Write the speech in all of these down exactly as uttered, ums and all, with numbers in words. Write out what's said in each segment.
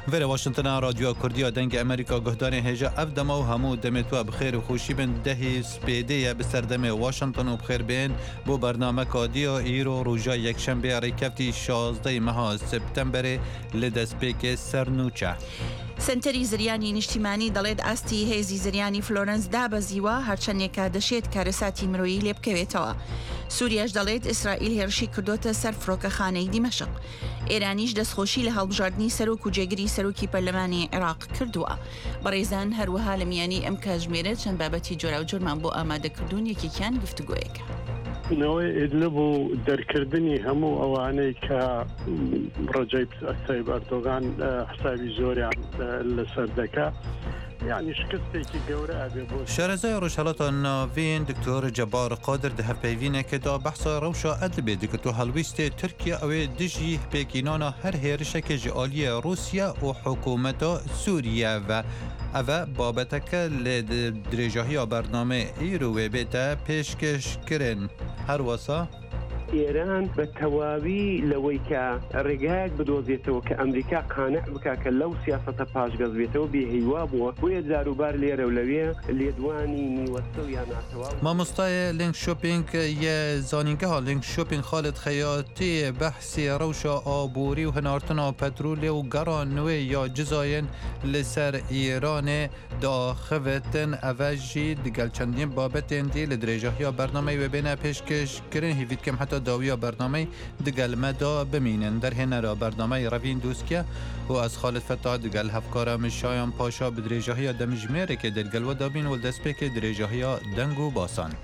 ولی واشنگتن رادیو کردی دنگ امریکا گهدان هجا افدما و همو دمتوا بخیر و خوشی بن دهی سپیده بسردم واشنگتن و بخیر بین بو برنامه کادیا ایرو روژا یک شنبه ریکفتی شازده ماه سپتامبر لدست پیک سرنوچه سنتری زریانی نیشتیمانی دەڵێت ئاستی هێزی زریانی فلۆرەنس دابەزیوە هەرچەندێکە دەشێت کارەساتی مرۆیی لێ بکەوێتەوە. سووریاش دەڵێت ئیسرائیل هێرشی کردوتە سەر فڕۆکەخانەی دیمەشق. ئێرانیش دەستخۆشی لە هەڵبژاردننی سەرۆک و جێگیری سەرۆکی پەرلەمانی عێراق کردووە. بەڕێزان هەروەها لە میانی ئەم کاتژمێرە چەند بابەتی جۆرا و جۆرمان بۆ ئامادەکردوون یەکێکیان گفتوگۆیەکە. نەوەی ئیدلب و دەرکردنی هەموو ئەوانەی کە ڕەجەیب تایب ئەردۆغان حسابی زۆریان لەسەر دەکا یعنی شکستێکی گەورە ئەبێ بۆ شارەزای ڕۆژهەڵاتە ناوین دکتۆر جەبار قادر دەهەپەیوینێکدا بەحسا ڕەوشە ئەدبێ دکتۆ هەڵویستێ تورکیا ئەوێ دژی پێکینانە هەر هێرشێکی ئالیە رووسیا و حکوومەتە سووریە و ئەvە بابەتەکە لێ درێژاهی بەرنامە ئیرۆوێ بێتە پێشکەشکردن هەروەسا ئێران بە تەواوی لەوەی کە ڕێگایەک بدۆزێتەوە کە ئەمریکا قانع بکا کە لەو سیاسەتە پاشگەز بێتەوە بێهیوا بووە بۆیە جاروبار لێرە و لەوێ لێدوانی نیوەسەڵ یان ناتەواو مامۆستای لینک شۆپینگ یە زانینگەها لینک شۆپینگ خالت خەیاتی بەحسی ڕەوشە ئابووری و هەنارتنا پەترولێ و گەڕانوێ یا جزایەن لەسەر ئێرانێ داخەوێتن ئەڤەژی دگەل چەندین بابەتێن دی لە درێژاهیا بەرنامەی وێبێنە پێشکەشکردن هیڤیتکەم حتا داویا برنامه دگل مدا بمینن در هنرا برنامه روین دوستکه و از خالد فتا دگل هفکارا مشایان پاشا بدریجاهی دمجمره که دلگل و دابین و دسپیک دریجاهی دنگو باسان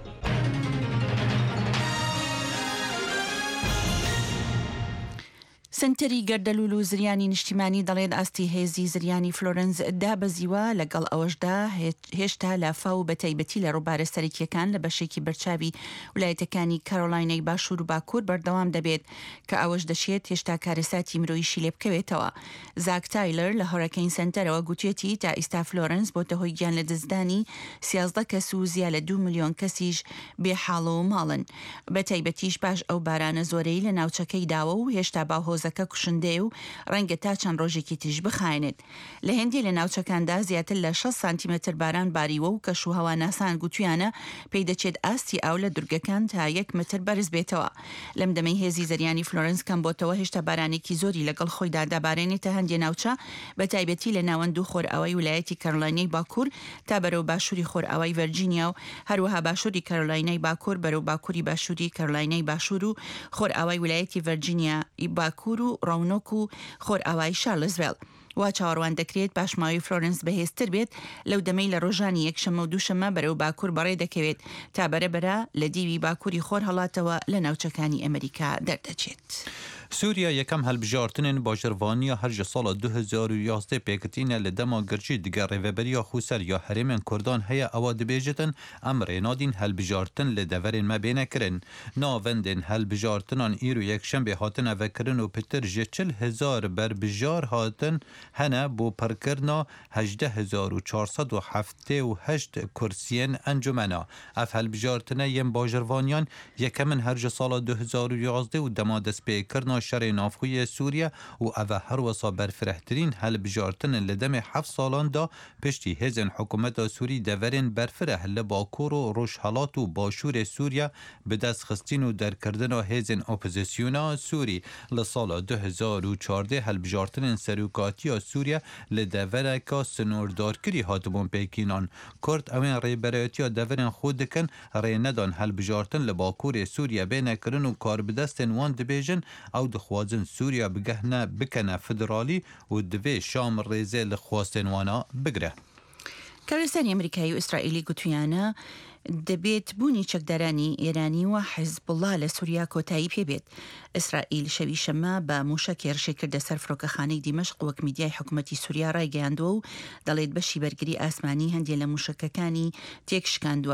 سنتری گەردەلوول و زریانی نیشتیمانی دەڵێت ئاستی هێزی زریانی فلۆرەنس دابەزیوە لەگەڵ ئەوەشدا هێشتا لافاو بە تایبەتی لە ڕووبارە سەرەکیەکان لە بەشێکی بەرچاوی ویلایەتەکانی کارۆلاینای باشوور و باکوور بەردەوام دەبێت کە ئەوەش دەشێت هێشتا کارەساتی مرۆییشی لێ بکەوێتەوە. زاک تایلەر لە هۆرەکەین سنتەرەوە گوتێتی تا ئێستا فلۆرەنس بۆتە هۆی گیان لە دەستدانی سیازدە کەس و زیاد لە دوو ملیۆن کەسیش بێحاڵە و ماڵن. بە تایبەتیش باش ئەو بارانە زۆرەی لە ناوچەکەی داوە و هێشتا باهۆزەکە کوشندێ و ڕەنگە تا چەند ڕۆژێکی تیژ بخاینێت. لە هێندی لە ناوچەکاندا زیاتر لە شەش سانتیمەتر باران باریوە و کەش و هەوا ناسان گوتویانە پێی دەچێت ئاستی ئاو لە دورگەکان تا یەک متر بەرز بێتەوە. لەم دەمەی هێزی زریانی فلۆرەنس کەم بۆتەوە هێشتا بارانێکی زۆری لەگەڵ خۆیدا دەبارێنێتە هەندێ ناوچە بە تایبەتی لە ناوەند و خۆرئاوای ویلایەتی کارۆلاینای باکوور تا بەرەو باشووری خۆرئاوای ڤەرجینیا و هەروەها باشووری کارۆلاینای باکوور بەرەو باکووری باشووری کارۆلاینای باشوور و خۆرئاوای ویلایەتی ڤەرجینیا باکوور و ڕاونۆک و خۆرئاوای شارلزڤیل. وا چاوەڕوان دەکرێت پاشماوی فلۆرەنس بەهێزتر بێت لەو دەمەی لە ڕۆژانی یەکشەمە و دووشەمە بەرەو باکوور بەڕێ دەکەوێت تا بەرەبەرە لە دیوی باکووری خۆر هەڵاتەوە لە ناوچەکانی ئەمریکا دەردەچێت. سووریا یەکەم هەلبژارتنên bajarvaniya her ji sala du hezar û yazdeh pêketîne li dema girçî dige rêveberiya Xwser ya herêmên Kurdan heye ewa dibêjitin em rênadîn helbijartin li deverên me bêne kirin. Navendên helbijartinan îro yekşembê hatin evekirin û pitir ji çil hezar berbijar hatin hene bû pirkirina hejdeh hezar û çar sed û heftê û heşt kursiyên encumena. Ev helbijartine yên bajarvaniyan yekemin her ji sala du hezar û yazdeh û dema destpêkirina شر نافخوی سوریه و اوه هر وسا برفرهترین هلبجارتن لدم هفت سالان دا پشتی هزن حکومت سوری دورین برفره لباکور و روشحالات و باشور سوریه به دست خستین و درکردن و هزن اپوزیسیونا سوری لسال دو هزار و چارده هلبجارتن سروکاتی سوریه لدوره که سنوردار کری هاتبون پیکینان کرد اوین ریبرایتی دورین خود دکن ری ندان هلبجارتن لباکور سوریه بینه کرن و کار بدستن وان دبیجن او دخوازن سوریا بگهنه بکنه فدرالی و دوی شام ریزه لخواستن وانا بگره. کارەسانی ئەمریکایی و ئیسرائیلی گوتویانە دەبێت بوونی چەکدارانی ئێرانی و حیزبوڵڵا لە سووریا کۆتایی پێبێت. ئیسرائیل شەوی شەمە بە موشک هێرشی کردە سەر فڕۆکەخانەی دیمەشق وەک میدیای حکوومەتی سووریا ڕایگەیاندووە و دەڵێت بەشی بەرگری ئاسمانی هەندێک لە موشکەکانی تێکشکاندووە.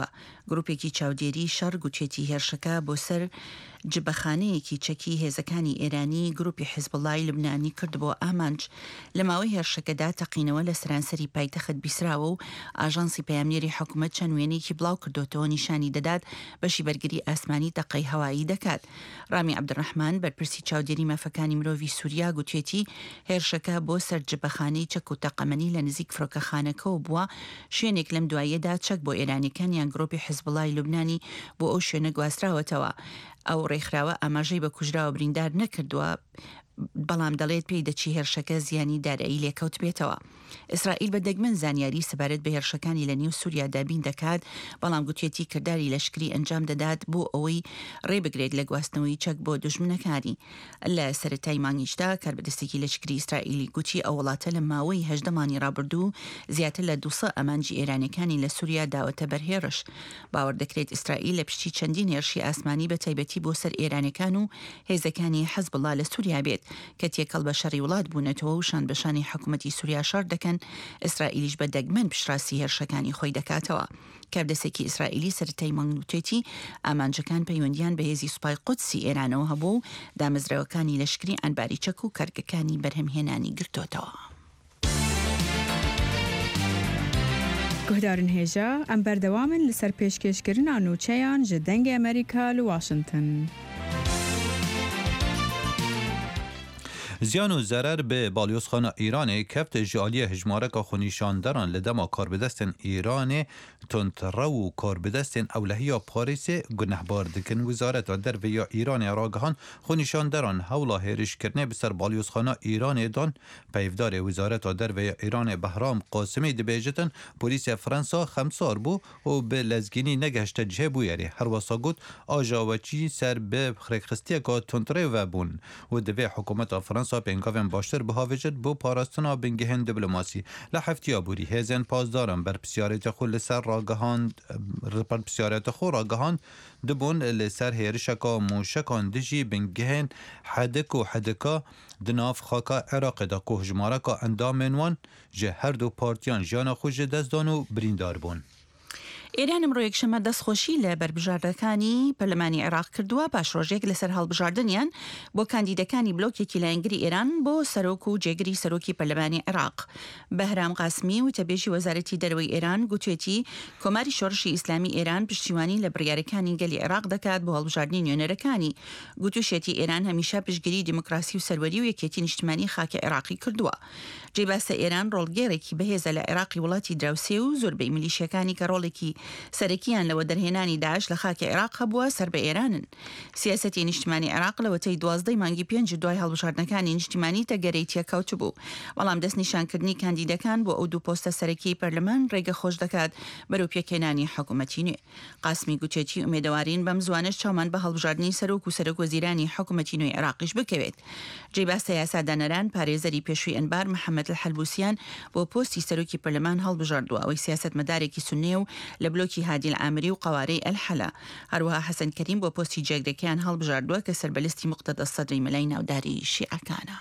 گروپێکی چاودێری شەڕ گوتێتی هێرشەکە بۆ سەر جبەخانەیەکی چەکی هێزەکانی ئێرانی گروپی حیزبڵای لبنانی کرد بۆ ئامانج لە ماوەی هێرشەکەدا تەقینەوە لە سەرانسەری پایتەخت بیسراوە و ئاژانسی پەیامنێری حکوومەت چەند وێنێکی بڵاو کردوتەوە نیشانی دەدات بەشی بەرگری ئاسمانی تەقەی هەوایی دەکات. ڕامی عەبدوڕەحمان بەرپرسی چاودێری مافەکانی مرۆڤی سووریا گوتێتی هێرشەکە بۆ سەر جبەخانەی چەک و تەقەمەنی لە نزیک فرۆکەخانەکەەوە بووە شوێنێک لەم دوایەدا چەک بۆ ئێرانیەکان یان گروپی حیزبڵای لوبنانی بۆ ئەو شوێنە گواستراوەتەوە. ئەو ڕێکخراوە ئاماژەی بە کوژراوە بریندار نەکردووە بەڵام دەڵێت پێی دەچی هێرشەکە زیانی دارایی لێکەوت بێتەوە. ئیسرائیل بە دەگمەن زانیاری سەبارەت بە هێرشەکانی لە نێو سووریا دابین دەکات بەڵام گوتێتی کردداری لەشکری ئەنجام دەدات بۆ ئەوەی ڕێبگرێت لە گواستنەوەی چەک بۆ دوژمنەکانی. لە سەرەتای مانگیشتا کاربەدەستێکی لەشکری ئیسرائیلی گوتی ئەو وڵاتە لە ماوەی هەژدەمانی ڕابردوو زیاتر لە دووسە ئەمانجی ئێرانەکانی لە سووریا داوەتە بەرهێرش. باوەڕ دەکرێت ئیسرائیل لە پشتی چەندین هێرشی ئاسمانی بە تایبەتی بۆ سەر ئێرانەکان و هێزەکانی حەزبڵا لە سووریا بێت کە تێکەڵ بە شەڕی وڵات بوونەتەوە و شان بەشانی حکوومەتی سووریا شەڕ دەکەن. ئیسرائیلیش بە دەگمەن پشتڕاستی هێرشەکانی خۆی دەکاتەوە. کاردەسێکی ئیسرائیلی سەرەتای مانگوتێتی ئامانجەکان پەیوەندیان بە هێزی سوپای قودسی ئێرانەوە هەبوو و دامەزراوەکانی لەشکری ئەنباری چەک و کەرگەکانی بەرهەمهێنانی گرتوتەوە. گهدارن هێژە ئەم بەردەوامن لەسەر پێشکەشکردنا نوچەیان ji dengê ئەمریکا لە واشنگتن. زیان و ضرر به بالیوزخانه ایران کفت جالی هجمارک خونیشاندران لدما کاربدستن ایران تندرو و کاربدستن اولهی پاریس گنهبار دکن وزارت در و یا ایران راگهان خونیشاندران حولا هیرش کرنه بسر بالیوزخانه ایران دان پیفدار وزارت در و یا ایران بهرام قاسمی دبیجتن پلیس فرانسا خمسار بو و به لزگینی نگشت جه بویری هر واساگوت آجاوچی سر به خرکخستی که تندرو و بون و دوی حکومت فرانسا بنگاوم باشتر به هاوجد بو پاراستنا بنگهن دیپلماسی لحفتی بوری هزن پاسدارم بر پسیارت خو لسر راگهان بر پسیارت خو راگهان دبون لسر هیرشکا موشکان دجی بنگهن حدک و حدکا دناف خاکا عراق دا که هجمارکا اندامنوان جه هر دو پارتیان جانا خوش دزدان و بریندار بون. ئێران ئەمڕۆ یەکشەمە دەستخۆشی لە بەربژاردەکانی پەرلەمانی عێراق کردووە پاش ڕۆژێک لەسەر هەڵبژاردنیان بۆ کاندیدەکانی بلۆکێکی لایەنگری ئێران بۆ سەرۆک و جێگری سەرۆکی پەرلەمانی عێراق. بەهرام قاسمی وتەبێژی وەزارەتی دەرەوەی ئێران گوتوێتی کۆماری شۆڕشی ئیسلامی ئێران پشتیوانی لە بڕیارەکانی گەلی عێراق دەکات بۆ هەڵبژاردنی نوێنەرەکانی. گوتوشێتی ئێران هەمیشە پشتگیری دیموکراسی و سەروەری و یەکێتی نیشتیمانی خاکە عێراقی کردووە. جێباسە ئێران ڕۆڵگەرێکی بەهێزە لە عێراقی وڵاتی دراوسێ و زۆربەی میلیشیەکانی کە ڕۆڵێکی سەرەکیان لەوە دەرهێنانی داعش لە خاکی عێراق هەبووە سەر بە ئێرانن. سیاسەتی نیشتیمانی عێراق لەوەتەی دوازدەی مانگی پێنج دوای هەڵبژاردنەکانی نیشتیمانی تەگەرەی تێکەوت بوو. بەڵام دەستنیشانکردنی کاندیدەکان بۆ ئەو دوو پۆستە سەرەکی پەرلەمان ڕێگە خۆش دەکات بەرەو پێکهێنانی حکوومەتی نوێ. قاسمی گوتێتی ئومێدەوارین بەم زوانش چاومان بە هەڵبژاردننی سەرۆک و سەرۆک وەزیرانی حکوومەتی نوێی عێراقیش بکەوێت. جێباسە یاسادانەران پارێزەری پێشووی ئەنبار محەممەد الحەلبوسیان بۆ پۆستی سەرۆکی پەرلەمان هەڵبژاردووە ئەوەی سیاست مەدارێکی سونێ و لە بلۆکی هادی العامری و قوارەی ئەلحەلا. هەروەها حەسەن کەریم بۆ پۆستی جێگرەکەیان هەڵبژاردووە کە سەربەلستی مقتەدە سەدری مەلای ناوداری شیعەکانە.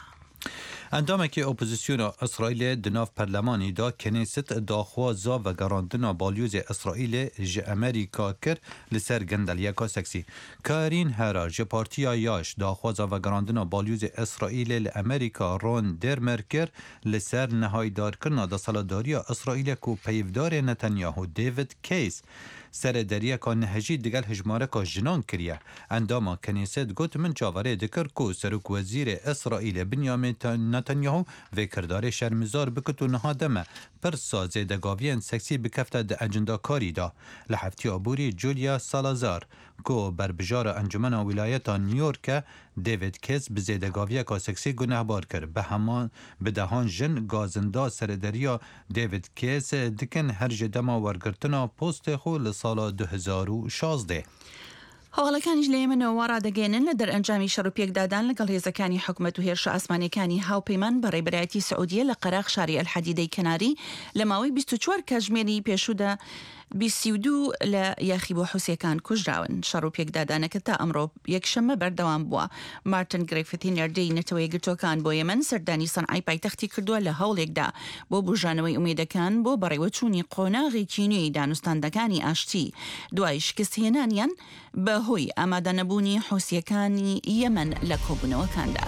اندامکی اپوزیسیون اسرائیل دناف پرلمانی دا کنیست داخوازا و گراندنا بالیوز اسرائیل ج امریکا کر لسر گندلیکا سکسی. کارین هرا ج پارتیا یاش داخوازا و گراندنا بالیوز اسرائیل لامریکا رون درمر کر لسر نهای دار کرنا دا سالاداری اسرائیل کو پیفدار نتانیاهو دیوید کیس سر دریا که نهجی دیگر هجماره که جنان کریه. انداما کنیست گوت من چاوره دکر کو سرک وزیر اسرائیل بنیامین نتانیاهو و کردار شرمزار بکتو نها دمه پر سازه دگاوین سکسی بکفته ده اجندا کاری دا. لحفتی عبوری جولیا سالازار کو بربجار انجمن ولایت نیویورک دیوید کیس بزیدگاوی که سکسی گنهبار کرد. به همان به دهان جن گازنده سر دریا دیوید کیس دکن هر جدما ورگرتنا پست خو سال دو هزار و شازده. هەواڵەکانیش لە ئێمەەوە ڕادەگەێنن لە دەرئەنجامی شەڕ و پێکدادان لەگەڵ هێزەکانی حکوومەت و هێرشە ئاسمانیەکانی هاوپەیمان بە ڕێبەرایەتی سعودیە لە قەراغ شاری ئەلحەدیدەی کەناری لە ماوەی بیست و چوار کاتژمێری پێشوودا بیسی و دوو لە یاخی بۆ حوسیەکان کوژراون. شەڕ و پێکدادانەکە تا ئەمڕۆ یەکشەممە بەردەوام بووە. مارتن گرێفتی نەردەی نەتەوە یەکگرتوەکان بۆ یەمەن سەردانی سەنعای پایتەختی کردووە لە هەوڵێکدا بۆ بژانەوەی ئومێدەکان بۆ بەڕێوەچوونی قۆناغێکی نوێی دانوستاندەکانی ئاشتی دوای شکستهێنانیان بەهۆی ئامادەنەبوونی حوسیەکانی یەمەن لە کۆبوونەوەکاندا.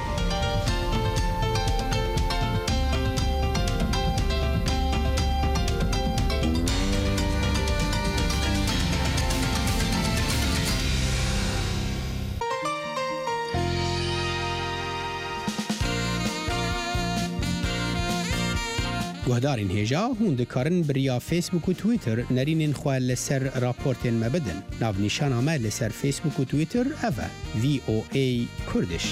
گوهدارین هێژا هون دikarin biriya Facebook û Twitter nerînên xwe li ser raportên me bidin. Navnîşana me li ser Facebook û Twitter ev e V O A Kurdiş.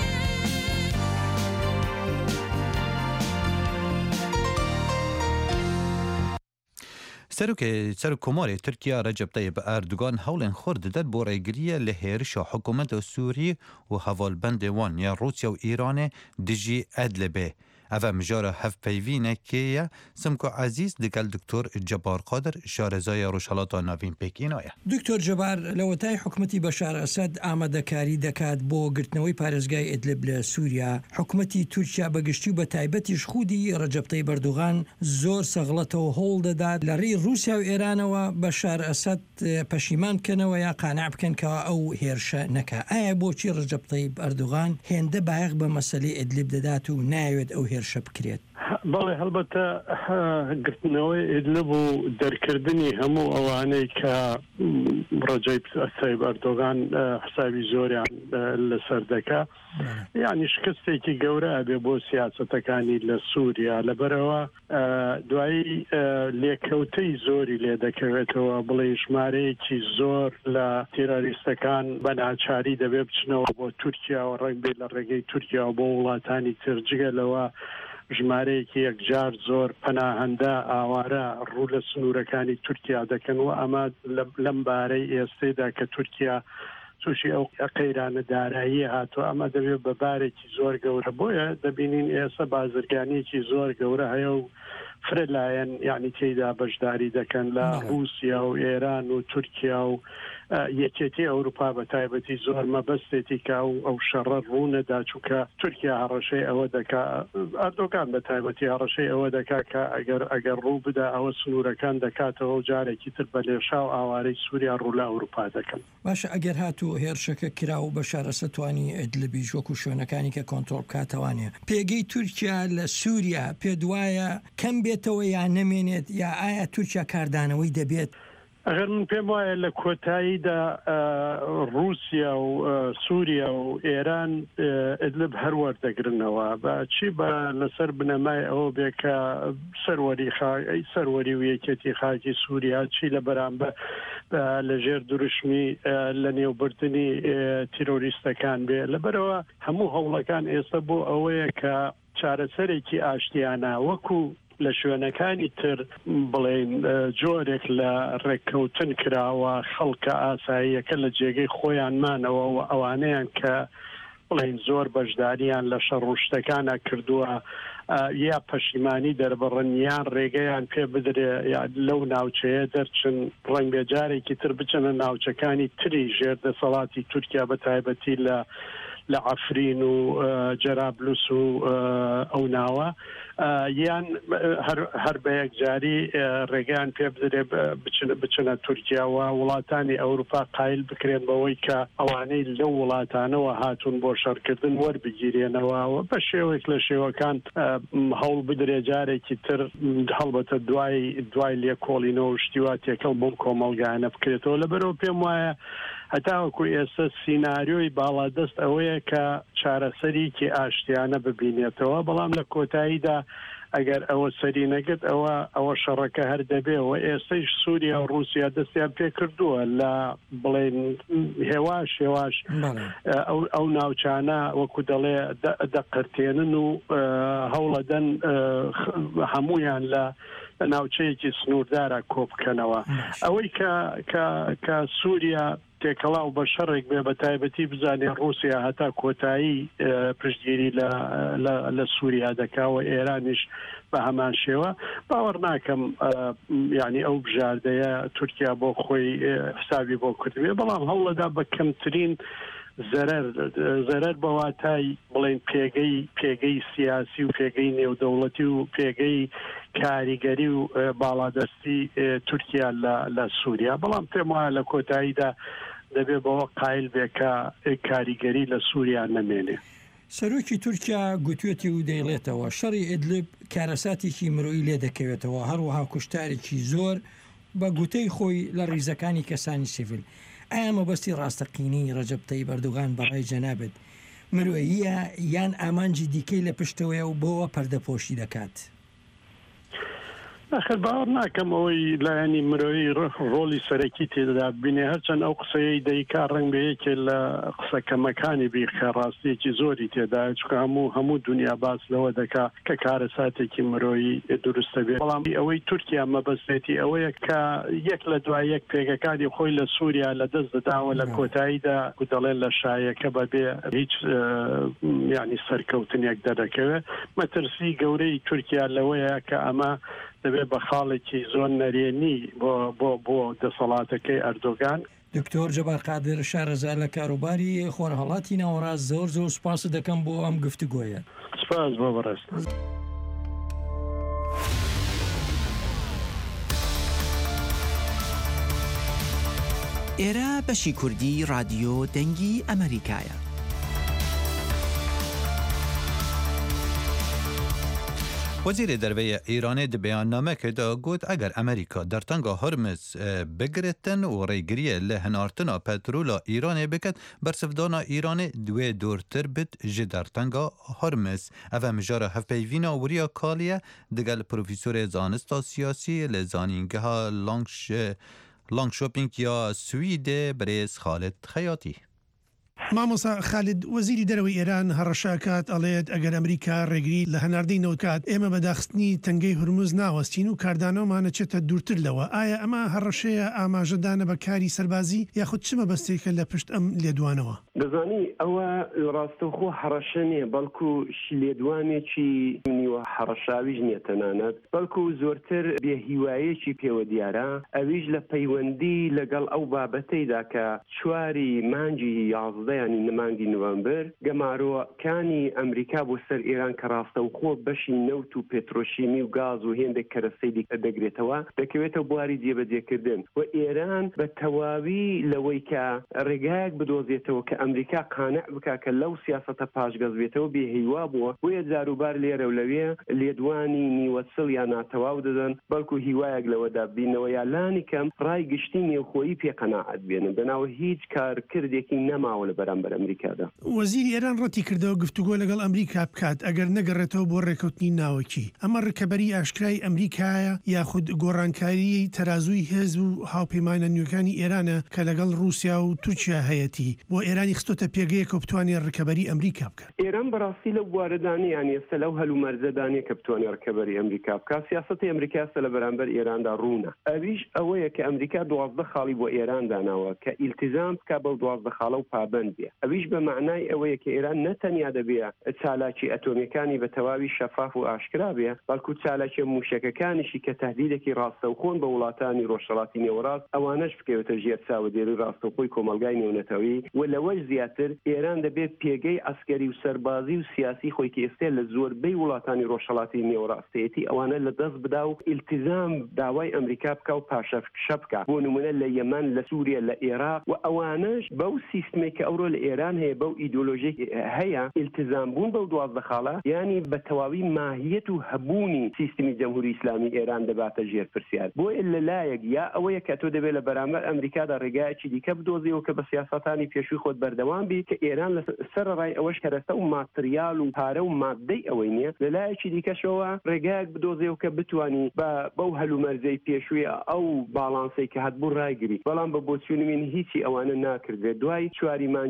سەرۆک کۆمارê Tirkiya Recep Tayyip Erdogan hewlên xwe dided bo rêgiriya li hêrişa hikûmeta Sûriyê û hevalbendê wan ya Rûsya û Îranê dijî Idlibê. Ev mijara hevpeyvînekê ye Simko Ezîz digel Diktor Cebar Qadir şarezaya Rojhilata Navîn Pêkînê ye. دکتۆر جەبار لەوەتای حکومەتی بەشار ئەسەد ئامادەکاری دەکات بۆ گرتنەوەی پارێزگای ئیدلب لە سووریا. حکومەتی تورکیا بەگشتی و بە تایبەتیش خودی ڕەجەب تەیب ئەردوغان زۆر سەغڵەتەوە هەوڵ دەدات لە ڕێی رووسیا و ئێرانەوە بەشار ئەسەد پەشیمان بکەنەوە یا قانع بکەنکەوە ئەو هێرشە نەکا. ئایا بۆچی ڕەجەب تەیب ئەردوغان هێندە بایەق بە مەسەلەی ئیدلب دەدات و ناوێت ئەو هێرشە بکرێت؟ بەڵێ هەڵبەتە گرتنەوەی ئیدلب و دەرکردنی هەموو ئەوانەی کە ڕەجەب تەیب ئەردۆغان حسابی زۆریان لەسەر دەکا یعنی شکستێکی گەورە ئەبێ بۆ سیاسەتەکانی لە سووریا لەبەرەوە دوایی لێکەوتەی زۆری لێ دەکەوێتەوە بڵێ ژمارەیەکی زۆر لە تێرۆریستەکان بە ناچاری دەبێ بچنەوە بۆ تورکیا و ڕێک بێت لە ڕێگەی تورکیا و بۆ وڵاتانی تر جگەلەوە ژمارەیەکی یەکجار زۆر پەناهەندە ئاوارە ڕوو لە سنوورەکانی تورکیا دەکەن و ئەمە لەم بارەی ئێستەیدا کە تورکیا تووشی ئەو قەیرانە دارایی هاتووە ئەمە دەبێت بە بارێکی زۆر گەورە بۆیە دەبینین ئێستا بازرگانیەکی زۆر گەورە هەیە و فرلایەن یعنی تێیدا بەشداری دەکەن لە رووسیا و ئێران و تورکیا و یەکێتی ئەوروپا بە تایبەتی زۆر مەبەستێتی کا و ئەو شەڕە ڕوونەدا چووکە تورکیا هەڕەشەی ئەوە دەکا ئەردۆغان بە تایبەتی هەڕەشەی ئەوە دەکا کە ئەگەر ئەگەر ڕوو بدا ئەوە سنوورەکان دەکاتەوە و جارێکی تر بە لێشا و ئاوارەی سووریا ڕوو لە ئەوروپا دەکەن. باشە ئەگەر هاتوو هێرشەکە کرا و بەشار ئەسەد توانی ئیدلبی وەکو شوێنەکانی کە کۆنتڕۆڵ بکاتەوانێ پێگەی تورکیا لە سووریا پێ دوایە کەم بێتەوە یا نەمێنێت یا ئایا تورکیا کاردانەوەی دەبێت؟ ئەگەر من پێم وایە لە کۆتاییدا رووسیا و سووریا و ئێران ئیدلب هەر وەردەگرنەوە بە چی بە لەسەر بنەمای ئەوە بێ کە سەروەری سەروەری و یەکێتی خاکی سووریا چی لە بەرامبەر لەژێر دروشمی لە نێوبردننی تیرۆریستەکان بێ لەبەرەوە هەموو هەوڵەکان ئێستا بۆ ئەوەیە کە چارەسەرێکی ئاشتیانە وەکو لە شوێنەکانی تر بڵێن جۆرێک لە ڕێککەوتن کراوە خەڵکە ئاساییەکە لە جێگەی خۆیان مانەوە و ئەوانەیان کە بڵێن زۆر بەشداریان لە شەڕوشتەکانە کردووە یا پەشیمانی دەربڕن یان ڕێگەیان پێ بدرێ یا لەو ناوچەیە دەرچن ڕەنگ بێجارێکی تر بچنە ناوچەکانی تری ژێر دەسەڵاتی تورکیا بە تایبەتی لە لە عەفرین و جەرابلوس و ئەو ناوە یان هەر بە یەکجاری ڕێگەیان پێ بدرێ بچنە تورکیاوە وڵاتانی ئەوروپا قایل بکرێن بەوەی کە ئەوانەی لەو وڵاتانەوە هاتوون بۆ شەڕکردن وەربگیرێنەوە بە شێوەیەک لە شێوەکان هەوڵ بدرێ جارێکی تر هەڵبەتە دوای دوای لێکۆڵینەوە شتیوا تێکەڵ بۆم کۆمەڵگانە بکرێتەوە لەبەرەوە پێم وایە هەتاوەکو ئێستا سیناریۆی باڵادەست ئەوەیە کە چارەسەریکی ئاشتیانە ببینێتەوە بەڵام لە کۆتاییدا ئەگەر ئەوە سەری نەگرت ئەوە ئەوە شەڕەکە هەر دەبێەوە ئێستەیش سووریا و رووسیا دەستیان پێ کردووە لە بڵێن هێواش هێواش ئەو ناوچانە وەکو دەڵێ دەقرتێنن و هەوڵەدەن هەمویان لە ناوچەیەکی سنووردارە کۆبکەنەوە ئەوەی کە سووریا تێکەڵاو بە شەڕێک بێ بە تایبەتی بزانێ رووسیا هەتا کۆتایی پشتگیری لە سووریا دەکاوە ئێرانیش بە هەمان شێوە باوەڕ ناکەم یعنی ئەو بژاردەیە تورکیا بۆ خۆی حسابی بۆ کردوێ بەڵام هەوڵەدا بە کەمترین زەرەر زەرەر بەواتای بڵێن پێگەی پێگەی سیاسی و پێگەی نێودەوڵەتی و پێگەی کاریگەری و باڵادەستی تورکیا لە سووریا بەڵام پێم وایە لە کۆتاییدا دەبێت بەوە قایل بێکە کاریگەری لە سووریا نەمێنێ. سەرۆکی تورکیا گوتوێتی و دەیڵێتەوە شەڕی ئیدلب کارەساتێکی مرۆیی لێ دەکەوێتەوە هەروەها کوشتارێکی زۆر بە گوتەی خۆی لە ڕیزەکانی کەسانی سیڤیل. ئایا مەبەستی ڕاستەقینی ڕەجەب تەیب ئەردۆغان بەڕای جەنابێت مرۆییە یان ئامانجی دیکەی لە پشتەوەیە و بۆەوە پەردەپۆشی دەکات؟ ئەخر باوەڕ ناکەم ئەوەی لایەنی مرۆیی ڕۆڵی سەرەکی تێدا بینێ هەرچەند ئەو قسەیەی دەیکا ڕنگ بە یەکێ لە قسەکەمەکانی بیرخە ڕاستیەکی زۆری تێدا چکە هەموو هەموو دنیا باس لەوە دەکا کە کارەساتێکی مرۆیی دروستە بێت بەڵام ئەوەی تورکیا مەبەستێتی ئەوەیە کە یەک لە دوای یەک پێگەکانی خۆی لە سووریا لە دەست دەداوە لە کۆتاییدا دەڵێن لە شایەکە بەبێ هیچ یعنی سەرکەوتنێک دەدەکەوێت مەترسی گەورەی تورکیا لەوەیە کە ئەمە دەبێت بە خاڵێکی زۆر نەرێنی بۆ بۆ بۆ دەسەڵاتەکەی ئەردۆغان. دکتۆر جەبار قادر شارەزا لە کاروباری خۆرهەڵاتی ناوەڕاست زۆر زۆر سوپاس دەکەم بۆ ئەم گفتوگۆیە. سپاس بۆ بەڕێست. ئێرە بەشی کوردی رادیۆ دەنگی ئەمریکایە. وزیر دەربەیە ئیرانê di beyannamekê de got eger Amerîka dertanga Hormuz bigiritin û rêgiriye li hinartina petrola Îranê biket bersivdana Îranê duê dortir bit ji dertanga Hormuz. Ev e mijara hevpeyvîna wiriya kaliye digel profîsorê zanista siyasî li zanîngeha Langshopping ya Swîdê Birêz Xalid Xeyatî. مامۆسا خالد وەزیری دەرەوەی ئێران هەڕەشاکات ئەڵێت ئەگەر ئەمریکا ڕێگری لە هەناردەی نەوتکات ئێمە بەداخستنی تەنگەی هورموز ناوەستین و کاردانەوەمانە چێتە دوورتر لەوە ئایا ئەمە هەڕەشەیە ئاماژەدانە بە کاری سەربازی یاخود چمە بەستێکە لە پشت ئەم لێدوانەوە؟ دەزانی ئەوە ڕاستەوخۆ هەڕەشە نیە بەڵکو لێدوانێکی نیوە هەڕەشاویش نیە تەنانەت بەڵکو زۆرتر بێهیوایەکی پێوە دیارە ئەویش لە پەیوەندی لەگەڵ ئەو بابەتەیدا کە چواری مانگی یازدە ینی نمانگی نوامبر گەمارۆکانی ئەمریکا بۆ سەر ئێران کە ڕاستەوخۆ بەشی نەوت و پێترۆشیمی و گاز و هێندێک کەرەسەی دیکە دەگرێتەوە دەکەوێتە بواری جێبەجێکردن و ئێران بە تەواوی لەوەی کە ڕێگایەک بدۆزێتەوە کە ئەمریکا قانع بکا کە لەو سیاسەتە پاشگەز بێتەوە بێهیوا بووە بۆیە جاروبار لێرە و لەوێ لێدوانی نیوەسڵ یا ناتەواو دەدەن بەڵکو هیوایەک لەوەدا بینەوە یا لانی کەم ڕای گشتی نێوخۆیی پێقەناعەت بێنن بەناوە هیچ کارکردێکی نەماوە لە بەرامبەر ئەمریکادا. وەزیری ئێران ڕەتی کردەوە گفتوگۆ لەگەڵ ئەمریکا بکات ئەگەر نەگەڕێتەوە بۆ ڕێکەوتنی ناوەکی ئەمە ڕکەبەری ئاشکرای ئەمریکایە یاخود گۆڕانکاری تەرازووی حزب و هاوپەیمانە نوێکانی ئێرانە کە لەگەڵ رووسیا و تورکیا هەیەتی بۆ ئێرانی خستۆتە پێگەیە کە بتوانێت ڕکەبەری ئەمریکا بکات. ئێران بەڕاستی لەو بوارەدانی یان ئێستا لەو هەلومەرجەدانەیە کە بتوانێت ڕکەبەری ئەمریکا بکات سیاسەتی ئەمریکا ئێستا لە بەرامبەر ئێراندا ڕوونە ئەویش ئەوەیە کە ئەمریکا دوازدە خاڵی بۆ ئێران داناوە کە ئیلتیزام بکات بەو دوازدە خاڵە و پابەند بێ ئەویش بە معنای ئەوەیە کە ئێران نەتەنیا دەبێت چالاکی ئەتۆمیەکانی بە تەواوی شەفاف و ئاشکرا بێ بەڵکو چالاکی موشەکەکانیشی کە تهدیدێکی ڕاستەوخۆن بە وڵاتانی ڕۆژهەڵاتی نێوەڕاست ئەوانەش بکەوێتە ژێر چاودێری ڕاستەوخۆی کۆمەلگای نێونەتەوەی و لەوەش زیاتر ئێران دەبێت پێگەی ئەسکەری و سەربازی و سیاسی خۆی کە ئێستا لە زۆربەی وڵاتانی ڕۆژهەڵاتی نێوەڕاستەیەتی ئەوانە لە دەست بدا و ئیلتیزام داوای ئەمریکا بکە و پاشەفکشە بکە بۆ نمونە لە یەمەن لە سووریا لە عێراق و ئەوانەش بەو سیستمی کە ئەوڕۆ لە ئێران هەیە بەو ئیدۆلۆژی هەیە ئیلتیزام بوون بەو دوازدە خاڵە یعنی بە تەواوی ماهیەت و هەبوونی سیستمی جەمهوری ئیسلامی ئێران دەباتە ژێر پرسیار بۆیە لەلایەک یا ئەوەیە کە تۆ دەبێت لە بەرامبەر ئەمریکادا ڕێگایەکی دیکە بدۆزیەوە کە بە سیاسەتانی پێشووی خۆت بەردەوام بی کە ئێران لە سەرڕای ئەوەش کەرەسە و ماتریال و پارە و مادەی ئەوەی نییە لەلایەکی دیکەشەوە ڕێگایەک بدۆزیەوە کە بتوانی بە بەو هەلومەرجەی پێشووی ئەو باڵانسەی کە هەتبوو ڕایگری بەڵام بە بۆچوونمین هیچی ئەوانە ناکردێت دوای چواری مانگی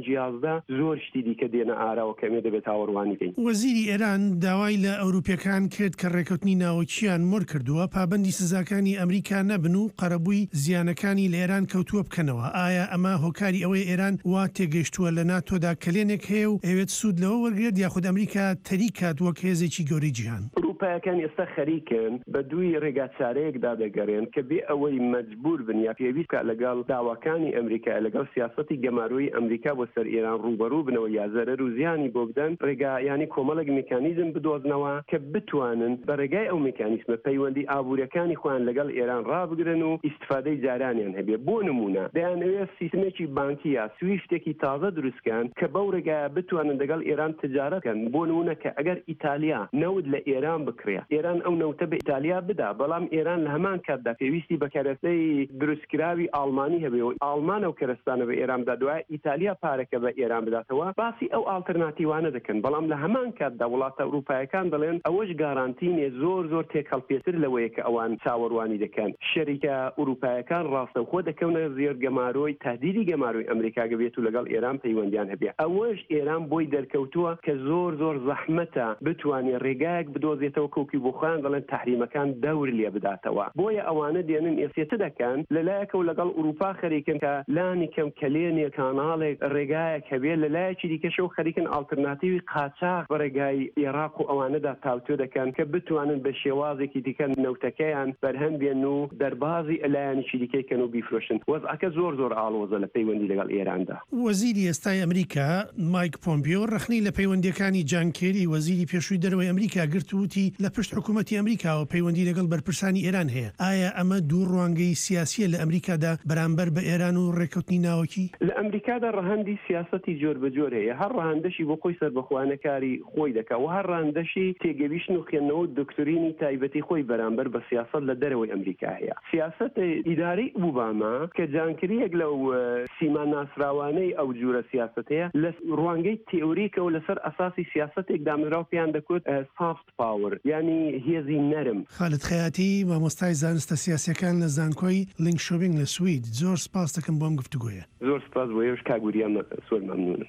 جیازدا زۆر شتی دیکە دێنە ئاراوە کەمێ دەبێت هاوڕوانی بین. وەزیری ئێران داوای لە ئەوروپیەکان کرد کە ڕێکەوتنی ناوەکییان مڕ کردووە پابندی سزاکانی ئەمریکا نەبن و قەرەبووی زیانەکانی لە ئێران کەوتووە بکەنەوە. ئایا ئەمە هۆکاری ئەوەی ئێران وا تێگەیشتووە لە ناتۆدا کلێنێک هەیە و ئەوێت سوود لەوە وەرگێت یاخود ئەمریکا تەریکات وەک هێزێکی گەورەی جیهان؟ ئەوروپایەکان ئێستا خەریکن بە دووی ڕێگاچارەیەکدا دەگەڕێن کە بێ ئەوەی مەجبور بن یا پێویست کە لەگەڵ داواکانی ئەمریکا لەگەڵ سیاسەتی گەماروی ئەمریکا بۆ سەر ئێران ڕوبەڕوو بنەوە یا زەرەر و زیانی بۆ بدەن ڕێگا ینی کۆمەڵێک میکانیزم بدۆزنەوە کە بتوانن بە ڕێگای ئەو میکانیزمە پەیوەندی ئابوووریەکانی خۆیان لەگەڵ ئێران ڕابگرن و ئیستفادەی جارانیان هەبێ. بۆ نمونە دەیانەوێت سیستمێکی بانکی یا سویفتێکی تازە دروستکەن کە بەو ڕێگایە بتوانن لەگەڵ ئێران تجارەتکەن. بۆ نمونە کە ئەگەر ئیتالیا نەود لە ئێران بکرێ ئێران ئەو نەوتە بە ئیتالیا بدا، بەڵام ئێران لە هەمان کاتدا پێویستی بە کەرەستەی دروستکراوی ئالمانی هەبێ و ئالمان ئەو کەرەستانە بە ئێران بدا دوای ئیتالیا پارەکە بە ئێران بداتەوە. باسی ئەو ئالتەرناتیوانە دەکەن، بەڵام لە هەمان کاتدا وڵاتە ئەوروپایەکان دەڵێن ئەوەش گارانتینێ زۆر زۆر تێکەڵپێتر لەوەیە کە ئەوان چاوەڕوانی دەکەن. شەریکە ئەوروپایەکان ڕاستەوخۆ دەکەونە زێر گەمارۆی تهدیدی گەماروی ئەمریکا گەبێت و لەگەڵ ئێران پەیوەندیان هەبێ. ئەوەش ئێران بۆی دەرکەوتووە کە زۆر زۆر زەحمەتە بتوانێت ڕێگایەک بدۆزێتەوە کەوکی بۆ خۆیان دەڵێن تحریمەکان دەور لێ بداتەوە. بۆیە ئەوانە دێنن ئێسێتە دەکەن لەلایەکە و لەگەڵ ئوروپا خەریکن کە لانی کەم کەلێنێ کاناڵێک ڕێگایەک هەبێ لەلایەکی دیکەشەوە خەریکن ئالتەرناتیوی قاچاق بە ڕێگای عێراق و ئەوانەدا تاوتوێ دەکەن کە بتوانن بە شێوازێکی دیکە نەوتەکەیان بەرهەم بێن و دەربازی ئەلایەنیشی دیکەیکەن و بیفرۆشن. وەزعەکە زۆر زۆر ئاڵۆزە لە پەیوەندی لەگەڵ ئێراندا. وەزیری ئێستای ئەمریکا مایک پۆمپیۆ ڕەخنەی لە پەیوەندیەکانی جان کێری وەزیری پێشووی دەرەوەی ئەمریکا گرتووتی لە پشت حکوومەتی ئەمریکاوە پەیوەندی لەگەڵ بەرپرسانی ئێران هەیە. ئایا ئەمە دوو ڕوانگەی سیاسیە لە ئەمریکادا بەرامبەر بە ئێران و ڕێکەوتنی ناوەکی؟ لە ئەمریکادا ڕەهەندی سیاسەتی جۆر بەجۆر هەیە، هەر ڕەهەندەشی بۆ خۆی سەربەخوانەکاری خۆی دەکات و هەر ڕەهەندەشی تێگەیشتن و خوێندنەوە دکتۆرینی تایبەتی خۆی بەرامبەر بە سیاسەت لە دەرەوەی ئەمریکا هەیە. سیاسەت ئیدارەی اوباما کە جانکریەک لەو سیما ناسراوانەی ئەو جورە سیاست هەیە لە ڕوانگەی تئۆریکەوە لەسەر ئەساسی سیاسەتێک دامراو پێیان دەکوت سافت پاور، یعنی هێزی نەرم. خالد خەیاتی مامۆستای زانستە سیاسیەکان لە زانکۆی لینکشۆبینگ لە سوید، زۆر سپاس دەکەم بۆم گفتوگۆیە. زۆر سپاس بۆ ئێوەش کاگوریان زۆر مەمنونم.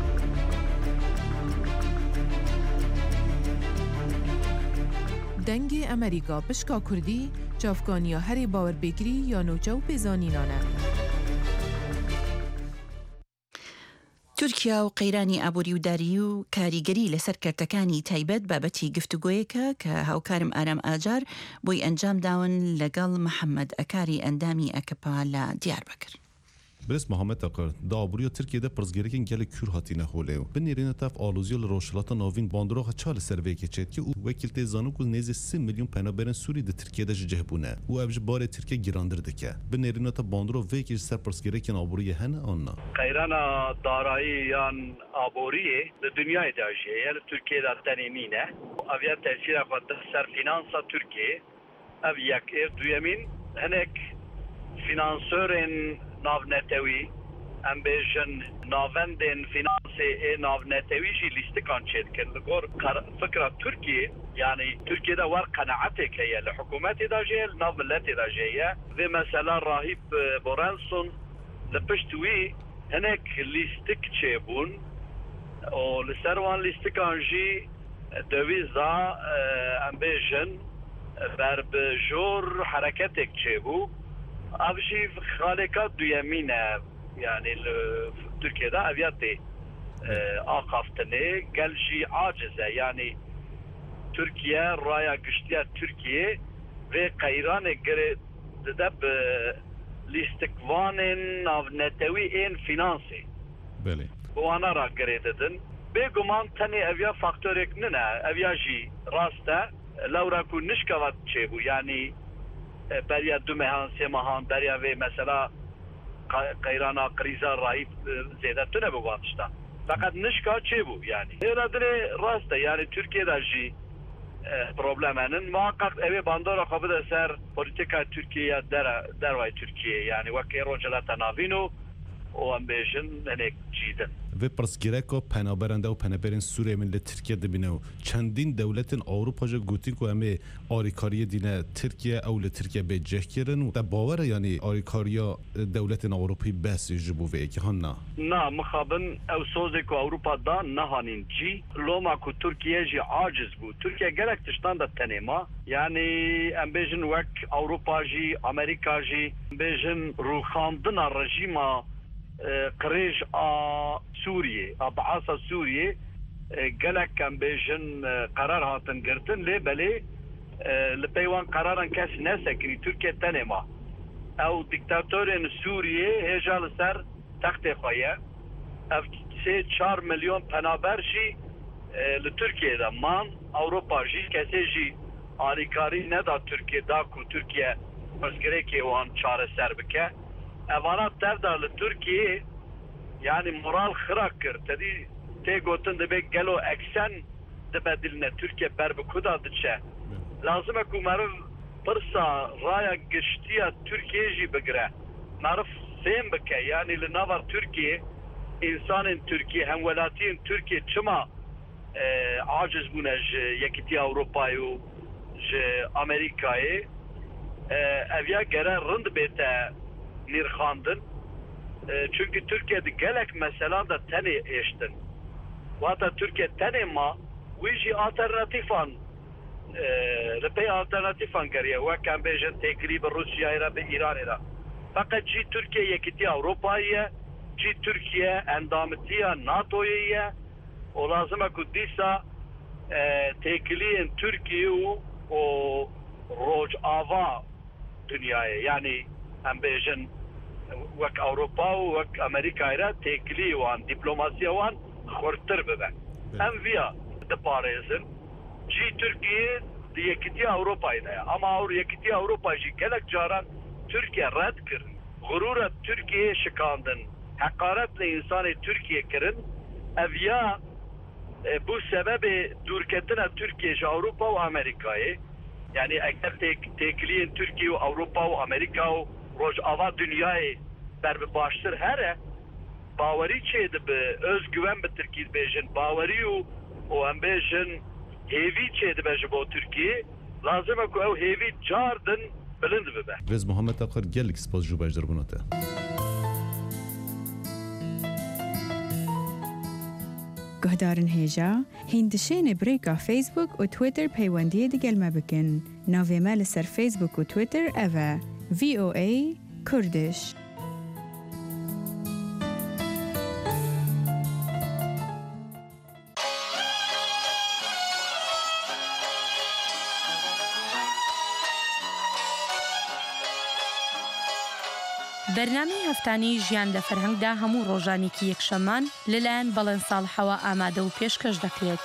دەنگی ئەمریکا پشکا کوردی چافکانیا هەرێ باوەربێگری یا نۆچە و پێزانینانە. تورکیا و قەیرانی ئابووری و داری و کاریگەری لەسەر کەرتەکانی تایبەت بابەتی گفتوگۆیەکە کە هاوکارم ئارام ئاجار بۆی ئەنجام داون لەگەڵ محەممەد ئەکاری ئەندامی ئەکەپا لە دیاربەکر. برس محمد تاقر دابوری ترکیه ده پرزگیرکن گل کور هاتینه هوله و بنیرین تاف آلوزیال روشلات ناوین باندروغ چال سروی که چید که او وکیل تیزانو که نیز سه میلیون پنابرن سوری ده ترکیه ده جهبونه و ابج بار ترکیه گیراندر دکه بنیرین تا باندرو وکیل سر پرزگیرکن آبوری هنه آننا قیران دارایی یان آبوریه ده دنیای داجیه یعنی ترکیه ده تنیمینه اویا تأثیر خود سر فینانسا ترکیه او یک ایر دویمین هنک فینانسورن ناونەتەوی ئەم بێژن ناوەندên finansê ê navnetewî jî lîstikan çêdikin li gor fikra Tirkiye yanî Tirkiye'de war qenaetêk heye li hikûmetê de jê li nav milletê de jê ye vê mesela Rahîb Borenson li pişt wî hinek lîstik çêbûn û li ser wan lîstikan jî devîza em bêjin ber bi jor hereketek çêbû. Avşi xaleka duyemine yani Türkiye'de avyatı akaftını gelji acize yani Türkiye raya güçlüye Türkiye ve kayranı gere de listikvanın navnetevi en finansi. Beli. Bu ana ra gere dedin. Beguman tane evya faktörek nene evya ji rasta laura ku nişkavat çebu yani بریا دو مهان سه مهان بریا و مثلا قیرانا قریزا رایب زیاده تونه بواتشتا فقط نشکا چه بو یعنی ایرادره راسته یعنی ترکیه دا جی probleminin muhakkak evi bandora kabul eser politika Türkiye der dervay Türkiye yani vakti rojelata navino و ئەم بێژن هەنێک جیدن ve pirsgirêka penaberende û peneberên Sûriyê min li Tirkiye dibîne û çendîn dewletên Ewropa jî gotin ku em ê alîkariyê dîne Tirkiye ew li Tirkiye bêceh kirin û te bawer e yanî alîkariya dewletên Ewropî besî ji bo vê yekî han na na mixabin ew sozê ku Ewropa da nehanîn cî loma ku Tirkiye jî aciz bû Tirkiye gelek tiştan da tenê ma yanî em bêjin wek Ewropa jî Amerîka jî bêjin rûxandina rejîma قريج ا سوريا ابعاث سوريا قالك كان بيجن قرار هاتن قرتن لي بلي لبيوان قرارا كاس ناسكري تركيا تنما او ديكتاتورين سوريا هجال سر تحت خويا اف سي چار مليون پنابرشي لتركيا دا مان اوروبا جي كاسي جي آليكاري ندا تركيا دا كو تركيا مسكريكي وان چار سر بكه اوانات تردار لترکیه یعنی مورال خراک کرد تدی تی گوتن دبی گلو اکسن دبدلنه ترکیه بر بکودا دچه لازمه که مرف پرسا رایا گشتیا ترکیه جی بگره مرف فهم بکه یعنی لناور ترکیه انسان ترکیه هم ولاتین ترکیه چما عاجز بونه یکیتی اوروپای و امریکای اویا گره رند بیته نرخاندن çünkü Türkiye'de gelek mesela da tane eştin. Vata Türkiye tane ma vişi alternatifan repey alternatifan geriye ve kan bejin tekribi Rusya'ya ve İran'a. Fakat ci Türkiye yekiti Avrupa'ya, ci Türkiye endametiya NATO'ya o lazım kudisa tekliğin Türkiye o roj ava dünyaya yani هم بيجن وك أوروبا وك أمريكا إيرا تكلي وان دبلوماسيا وان خورتر ببن هم فيها دباريزن جي تركيا دي يكتي أوروبا إيرا أما أور يكتي أوروبا جي كلك جاران تركيا رد كرن غرورة تركيا شكاندن حقارت لإنسان تركيا كرن أفيا bu sebebi durketine Türkiye, Avrupa ve Amerika'yı yani eğer tek, tekliğin Türkiye, Avrupa ve Amerika ve roj ava dünyayı berbi baştır here baveri çeydi be özgüven be Türkiye bejin baveri u o em bejin hevi çeydi beji bo Türkiye lazım ku ev hevi cardın bilind be Rez Muhammed Akar gellik spas ju bejdir bunate گهدارن هێژا هیندشێنێ برێکا فیسبوک و تویتر پەیوەندیە دەگەلمە بکەن. ناوێمە لەسەر فیسبوک و تویتر ئەڤە وی ئۆ ئەی کوردش. بەرنامەی هەفتانی ژیان لە فەرهەنگدا هەموو ڕۆژانێکی یەکشەممان لەلایەن بەڵێن ساڵحەوە ئامادە و پێشکەش دەکرێت.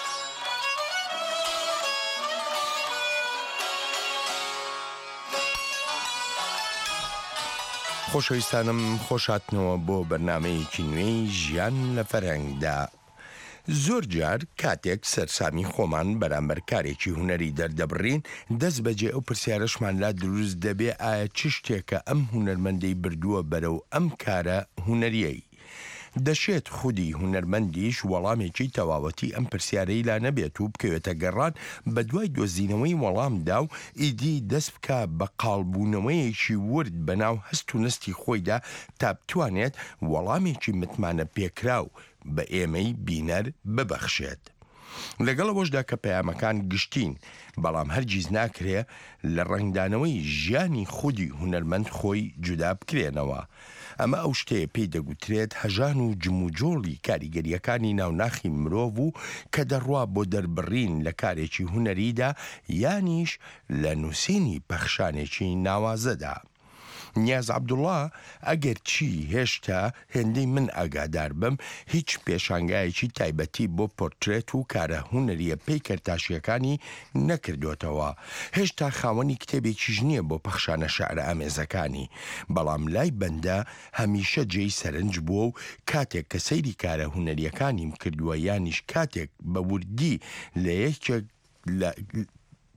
خۆشەویستانم خۆشاتنەوە بۆ بەرنامەیەکی نوێی ژیان لە فەرهەنگدا. زۆر جار کاتێک سەرسامی خۆمان بەرامبەر کارێکی هونەری دەردەبڕین دەست بەجێ ئەو پرسیارەشمان لا دروست دەبێ ئایا چ شتێکە ئەم هونەرمەندەی بردووە بەرەو ئەم کارە هونەریەی. دەشێت خودی هونەرمەندیش وەڵامێکی تەواوەتی ئەم پرسیارەی لا نەبێت و بکەوێتە گەڕان بە دوای دۆزینەوەی وەڵامدا و ئیدی دەست بکە بە قاڵبوونەوەیەکی ورد بەناو هەست و نستی خۆیدا تا بتوانێت وەڵامێکی متمانە پێکراو بە ئێمەی بینەر ببەخشێت. لەگەڵەوەشدا کە پەیامەکان گشتین بەڵام هەرگیز ناکرێ لە ڕنگدانەوەی ژیانی خودی هونەرمەند خۆی جودا بکرێنەوە. ئەمە ئەو شتەیە پێی دەگوترێت هەژان و جموجۆڵی کاریگەریەکانی ناوناخی مرۆڤ و کە دەڕوا بۆ دەربڕین لە کارێکی هونەریدا یانیش لە نووسینی پەخشانێکی ناوازەدا. نیاز عەبدوڵڵا ئەگەر چی هێشتا هێندەی من ئاگادار بم هیچ پێشانگایەکی تایبەتی بۆ پۆرترێت و کارە هونەریە پێی کەرتاشیەکانی نەکردوێتەوە. هێشتا خاوەنی کتێبێکیش نییە بۆ پەخشانە شەعرە ئامێزەکانی، بەڵام لای بەندە هەمیشە جێی سەرنج بووە و کاتێک کە سەیری کارە هونەریەکانیم کردووە یانیش کاتێک بە وردی لە یەکێک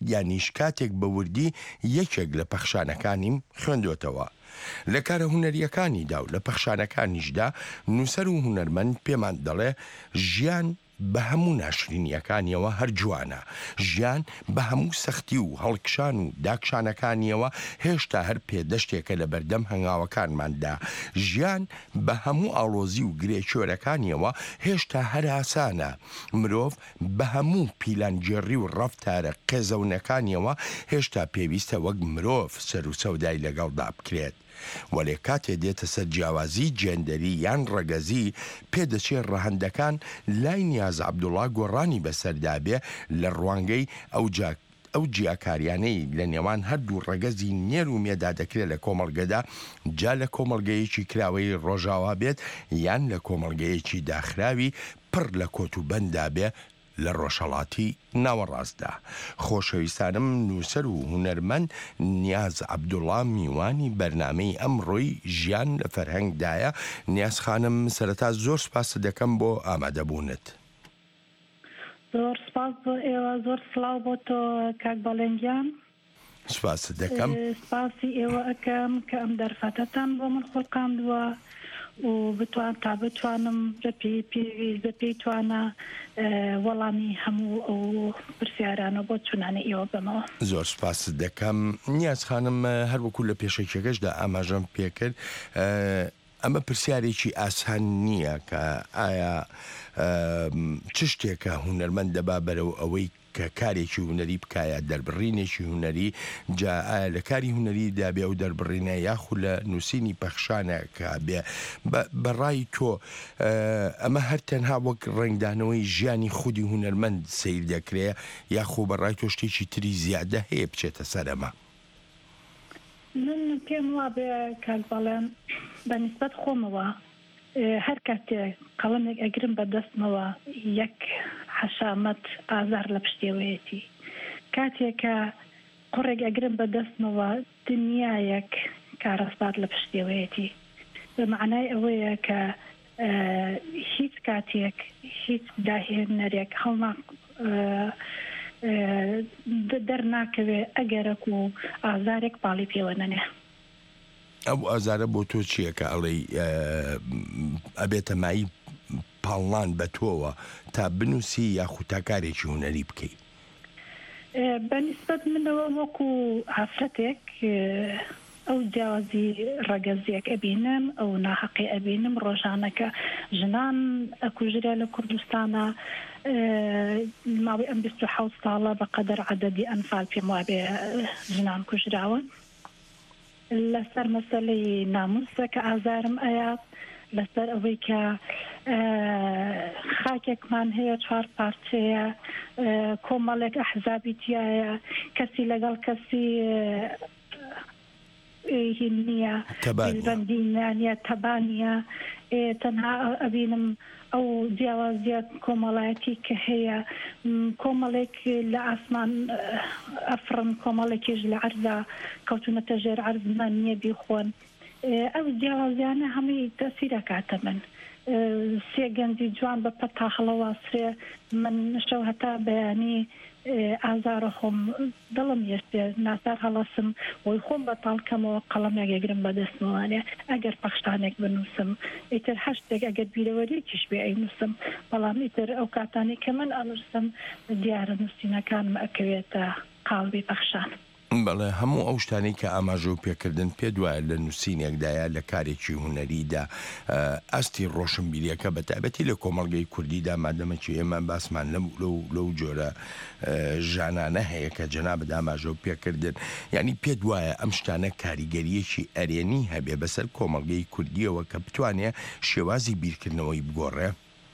یانیش کاتێک بە وردی یەکێک لە پەخشانەکانیم خوێندوێتەوە. لە کارە هونەریەکانیدا و لە پەخشانەکانیشدا نووسەر و هونەرمەند پێمان دەڵێ ژیان بە هەموو ناشرینیەکانیەوە هەر جوانە، ژیان بە هەموو سەختی و هەڵکشان و داکشانەکانیەوە هێشتا هەر پێدەشتێکە لە بەردەم هەنگاوەکانماندا، ژیان بە هەموو ئاڵۆزی و گرێچۆرەکانیەوە هێشتا هەر ئاسانە، مرۆڤ بە هەموو پیلانجێڕی و ڕەفتارە قێزەونەکانیەوە هێشتا پێویستە وەک مرۆڤ سەر و سەودای لەگەڵدا بکرێت. وەلێ کاتێ دێتە سەر جیاوازی جێندەری یان ڕەگەزی پێدەچێت ڕەهەندەکان لای نیاز عەبدوڵڵا گۆڕانی بەسەردابێ لە ڕوانگەی ئەو جاک ئەو جیاکاریانەی لە نێوان هەردوو ڕەگەزی نێر و مێدا دەکرێت لە کۆمەڵگەدا، جا لە کۆمەڵگەیەکی کراوەی ڕۆژاوا بێت یان لە کۆمەڵگەیەکی داخراوی پڕ لە کۆت و بەندا بێ لە ڕۆژهەڵاتی ناوەڕاستدا. خۆشەویستانم، نووسەر و هونەرمەند نیاز عەبدوڵڵا میوانی بەرنامەی ئەمڕۆی ژیان لە فەرهەنگدایە. نیاز خانم، سەرەتا زۆر سپاس دەکەم بۆ ئامادەبوونت. زۆر سپاس بۆ ئێوە، زۆر سڵاو بۆ تۆ کاک بەڵێنگیان. سپاس دەکەم. سپاسی ئێوە ئەەکەم کە ئەم دەرفەتەتان بۆ من خۆڵقاندووە و بتوان تا بتوانم بە پێی توانە وەڵامی هەموو ئەو پرسیارانە بۆ چونانە ئێوە بمەوە. زۆر سپاس دەکەم. نیاز خانم، هەروەکو لە پێشەکێکەشدا ئاماژەم پێکرد، ئەمە پرسیارێکی ئاسان نییە کە ئایا چ شتێکە هونەرمەند دەبا بەرەو ئەوەی کە کارێکی هونەری بکایە، دەربڕینێکی هونەری، جا ئایا لە کاری هونەری دابێ و دەربڕینە یاخو لە نووسینی پەخشانەکە بێ. بەڕای تۆ ئەمە هەر تەنها وەک ڕنگدانەوەی ژیانی خودی هونەرمەند سیر دەکرێ یاخۆ بەڕای تۆ شتێکی تری زیادە هەیە بچێتە سەرەمە؟ من پێم وابێ کاک بەڵێن بەنسبەت خۆمەوە هەر کاتێک قەڵەمێک ئەگرم بەدەستمەوە یەک حەشامەت ئازار لە پشتێوەیەتی، کاتێکە قوڕێک ئەگرم بەدەستمەوە دنیایەک کارەسپات لە پشتێوەیەتی، بە معنای ئەوەیە کە هیچ کاتێک هیچ داهێنەرێک هەڵنا دەرناکەوێ ئەگەرەک و ئازارێک باڵی پێوە نەنێ. ئەو ئازارە بۆ تۆ چییە کە ئەڵێ ئەبێتە مایی پاڵان بە تۆوە تا بنووسی یاخود تا کارێکی هونەری بکەیت؟ بەنسبەت منەوە وەکو ئافرەتێک ئەو جیاوازی ڕەگەزیەک ئەبینم، ئەو ناحەقی ئەبینم، ڕۆژانەکە ژنان ئەکوژرە لە کوردستانە ماوەی ئەم بیست و حەوت ساڵە بەقەدەر عەدەدی ئەنفال پێم وابێ ژنان کوژراون. لەسەر مەسەلەی ناموسە کە ئازارم ئەیە، لەسەر ئەوەی کە خاکێکمان هەیە چوار پارچەیە، کۆمەڵێک ئەحزابی تایە، کەسی لەگەڵ کەسی هین نییە، بەندینیە تەبانیە، تەنها ئەبینم ئەو جیاوازیە کۆمەڵایەتی کە هەیە کۆمەڵێک لە ئاسمان ئەفرن، کۆمەڵێکیش لە عەرزە کەوتونەتە ژێر عەرزمان نییە بیخۆن. ئەو جیاوازیانە هەمووی تەسیرە کاتە من. سێ گەنجی جوان بە پەتا هەڵەواسرێ، من شەو هەتا بەیانی ئازارە خۆم دڵم یێستێ ناسار هەڵەسم وی خۆم بەتاڵکەمەوە قەڵەمێک ئەگرم بەدەستمەوانێ ئەگەر پەخشتانێک بنووسم، ئیتر هەشتێک ئەگەر بیرەوەریەکیش بێ ئەینووسم، بەڵام ئیتر ئەو کاتانی کە من ئەنووسم دیارە نووسینەکانم ئەکەوێتە قاڵبی پەخشان. بەڵێ هەموو ئەو شتانەی کە ئاماژە و پێکردن پێ دوایە لە نووسینێکدایە لە کارێکی هونەریدا ئەستی ڕۆشنبیریەکە بە تایبەتی لە کۆمەڵگەی کوردیدا مادەمەکی ئێمە باسمان لەو جۆرە ژانانە هەیە کە جەنابەت ئاماژە و پێکردن، یعنی پێ دوایە ئەم شتانە کاریگەریەکی ئەرێنی هەبێ بەسەر کۆمەڵگەی کوردیەوە کە بتوانێت شێوازی بیرکردنەوەی بگۆڕێ؟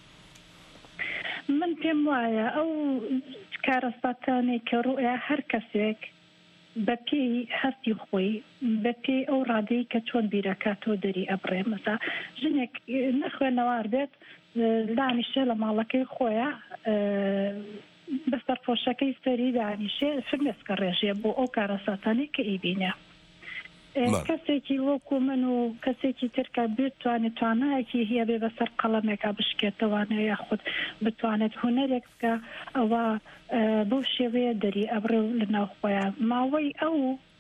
من پێم وایە ئەو کارەساتانێک کە ڕوئە هەر کەسێک بە پێی هەستی خۆی، بە پێی ئەو ڕادەی کە چۆن بیرەکاتەوە دەری ئەبڕێ. مەسا ژنێک نەخوێنەوار بێت دانیشێ لە ماڵەکەی خۆیە بەسەر پۆشەکەی سەری دانیشێ فرمێسکە ڕێژێ بۆ ئەو کارەساتانی کە ئیبینە. کەسێکی وەکو من و کەسێکی ترکە بتوانێت توانایەکی هەیە بێ بەسەر قەڵەمێکا بشکێتەوانە یاخود بتوانێت هوەرێک بکە ئەوە بۆ شێوەیە دەری ئەبرێ لە ناوخۆیان ماوەی ئەو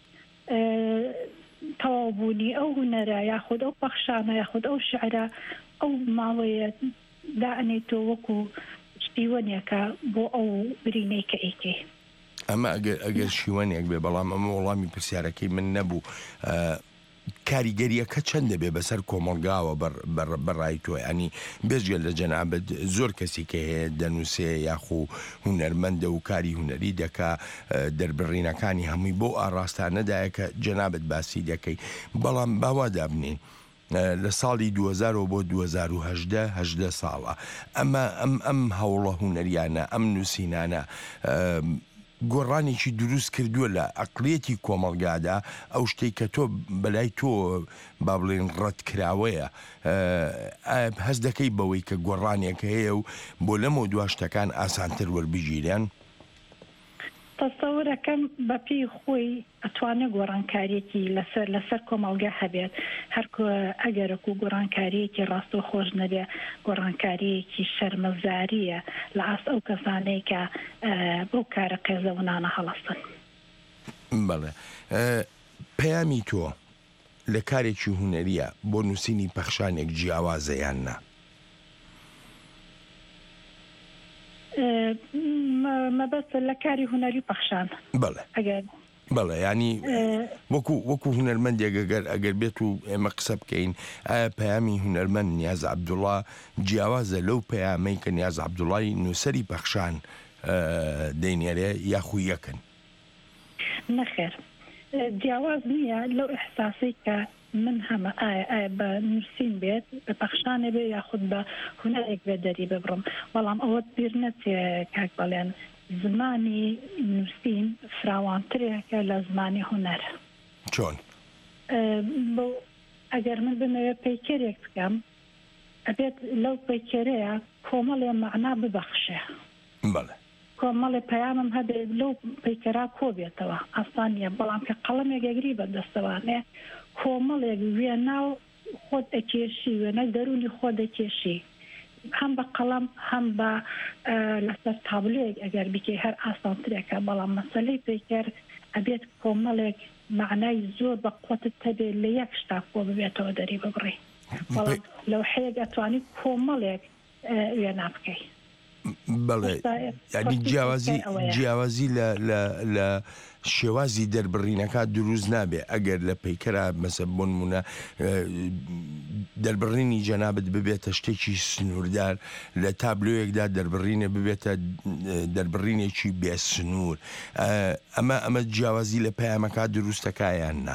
تەواوبوونی ئەو هوەرە یاخود ئەو بەخشانە یاخود ئەو شعرە ئەو ماوەیە دائنێتۆ وەکو شتیوەنێکە بۆ ئەو برینەی کە ئیکێ ئەمە ئەگەر شیوەنێک بێ بەڵام ئەمە وەڵامی پرسیارەکەی من نەبوو کاریگەریەکە چەندە بێ بەسەر کۆمەلگاوە بەڕای تۆ ینی بێژگە لە جەنابەت زۆر کەسی کە هەیە دەنووسێ یاخو هونەرمەندە و کاری هوەری دەکا دەربڕینەکانی هەمووی بۆ ئاڕاستانەدایە کە جەنابەت باسی دەکەی بەڵام باوا دابنین لە ساڵی دوهزار بۆ دوهزار و هەژدە ساڵە ئەمە ئەم ئەم هەوڵە هوەریانە ئەم نووسینانە گۆڕانێکی دروست کردووە لە ئەقلێتی کۆمەلگادا ئەو شتێک کە تۆ بەلای تۆ با بڵێن ڕەتکراوەیە هەز دەکەی بەوەی کە گۆڕانێک هەیە و بۆ لەمە دوا شتەکان ئاسانتر وەربژیرێن تەسەورەکەم بەپی خۆی ئەتوانێت گۆڕانکاریەکی لەسەر لەسەر کۆمەلگا هەبێت هەر ئەگەرەکو گۆڕانکاریەکی ڕاستۆ خۆش نەبێ گۆڕانکاریەکی شەرمەزاریە لە ئاست ئەو کەسانەی کە بۆ کارە قێزەونانە هەڵەستن. بەڵێ پەیامی تۆ لە کارێکی هوەریە بۆ نووسینی پەخشانێک جیاوازەیان نا مەبەستە لە کاری هوەری پەخشان بەڵێ بەڵێ ینی وەکو وەکو هوەرمەندێک ئەگەر ئەگەر بێت و ئێمە قسە بکەین ئایا پەیامی هوەرمەند نیاز عەبدوڵڵا جیاوازە لەو پەیامەی کە نیاز عەبدوڵڵای نووسەری پەخشان دەینێرێ یاخو یەکن نەخێر جیاواز نییە لەو ئەحساسی کە من هەمە ئایا بە نووسین بێت بە پەخشانێ بێ یاخود بە هوەرێک بێ دەری ببڕم بەڵام ئەوە بیر نەچێ کاک بەڵێن زمانی نووسین فراوانترێکە لە زمانی هوەر چۆن بۆ ئەگەر من بمەوێت پەیکەرێک بکەم ئەبێت لەو پەیکەرەیە کۆمەڵێ مەعنا ببەخشێ بەڵێ کۆمەڵێ پەیامم هەبێت لەو پەیکەرا کۆ بێتەوە ئاسانیە بەڵام کە قەڵەمێک ئەگری بەدەستەوانێ کۆمەڵێک وێنا و خۆت ئەکێشی وێنە دەرونی خۆ دەکێشی هەم بە قەڵەم هەم بە لەسەر تابلۆیەک ئەگەر بکەی هەر ئاسانترێکە بەڵام مەسەلەی پەیکەر ئەبێت کۆمەڵێک معنای زۆر بە قوتت هەبێت لە یەک شتا کۆ ببێتەوە دەری ببڕی بەڵام لەو حەیەک ئەتوانی کۆمەڵێک وێنا بکەی بەڵێ ینی جیاوازی جیاوازی لە شێوازی دەربڕینەکە دروست نابێ ئەگەر لە پەیکەرە مەسە بۆ نمونە دەربڕینی جەنابەت ببێتە شتێکی سنووردار لە تابلۆیەکدا دەربڕینە ببێتە دەربڕینێکی بێ سنوور ئەمە ئەمە جیاوازی لە پەیامەکە دروستەکایان نا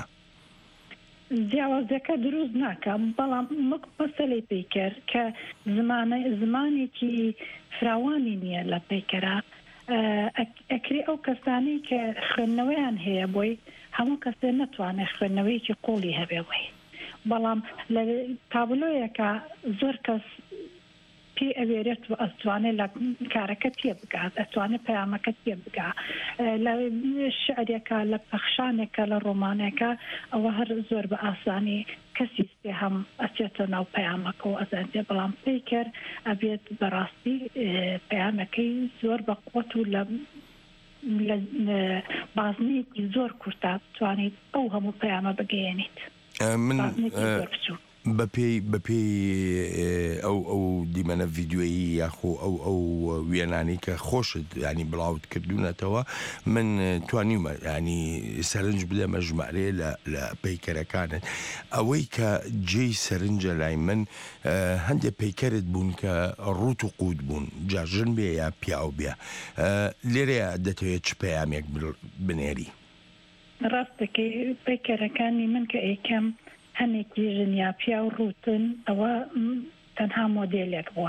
جیاوازەکە دروست ناکە بەڵام مک مەسەلەی پەیکەر کە زمانێکی فراوانی نییە لە پەیکەرە ئەکری ئەو کەسانی کە خوێندنەوەیان هەیە بۆی هەموو کەسێ نەتوانێت خوێندنەوەیکی قۆڵی هەبێەوەی بەڵام لە تابلۆیەکە زۆر کەس پێ ئەوێرێت و ئەتوانێت لە کارەکە تێ بگات ئەتوانێت پەیامەکە تێ بگا لە شعرێکە لە پەخشانێکە لە ڕۆمانێکە ئەوە هەر زۆر بە ئاسانی کەسی سێ هەم ئەچێتە ناو پەیامەکە و ئەزانێ بەڵام پەیکەر ئەبێت بەڕاستی پەیامەکەی زۆر بە قوت و لە بازنێکی زۆر کورتا توانیت ئەو هەموو پەیامە بگەیەنیت من بەپێی بەپێی ئەو ئەو دیمەنە ڤیددیۆیی یاخۆ ئەو ئەو وێنانی کە خۆشت ینی بڵاوت کردوونەتەوە من توانیمە ینی سەرنج بدەمە ژمارەیە لە پەیکەرەکانت ئەوەی کە جێی سەرنجە لای من هەندێک پەیکەرت بوون کە ڕوت و قووت بوون جاژن بێ یا پیاو بێ لێرەیە دەتەوێت چ پەیامێک بنێری ڕاستەکەی پەیکەرەکانی من کە ئەیکەم هەنێکی ژنیا پیا و ڕوتن ئەوە تەنها مۆدێلێک بووە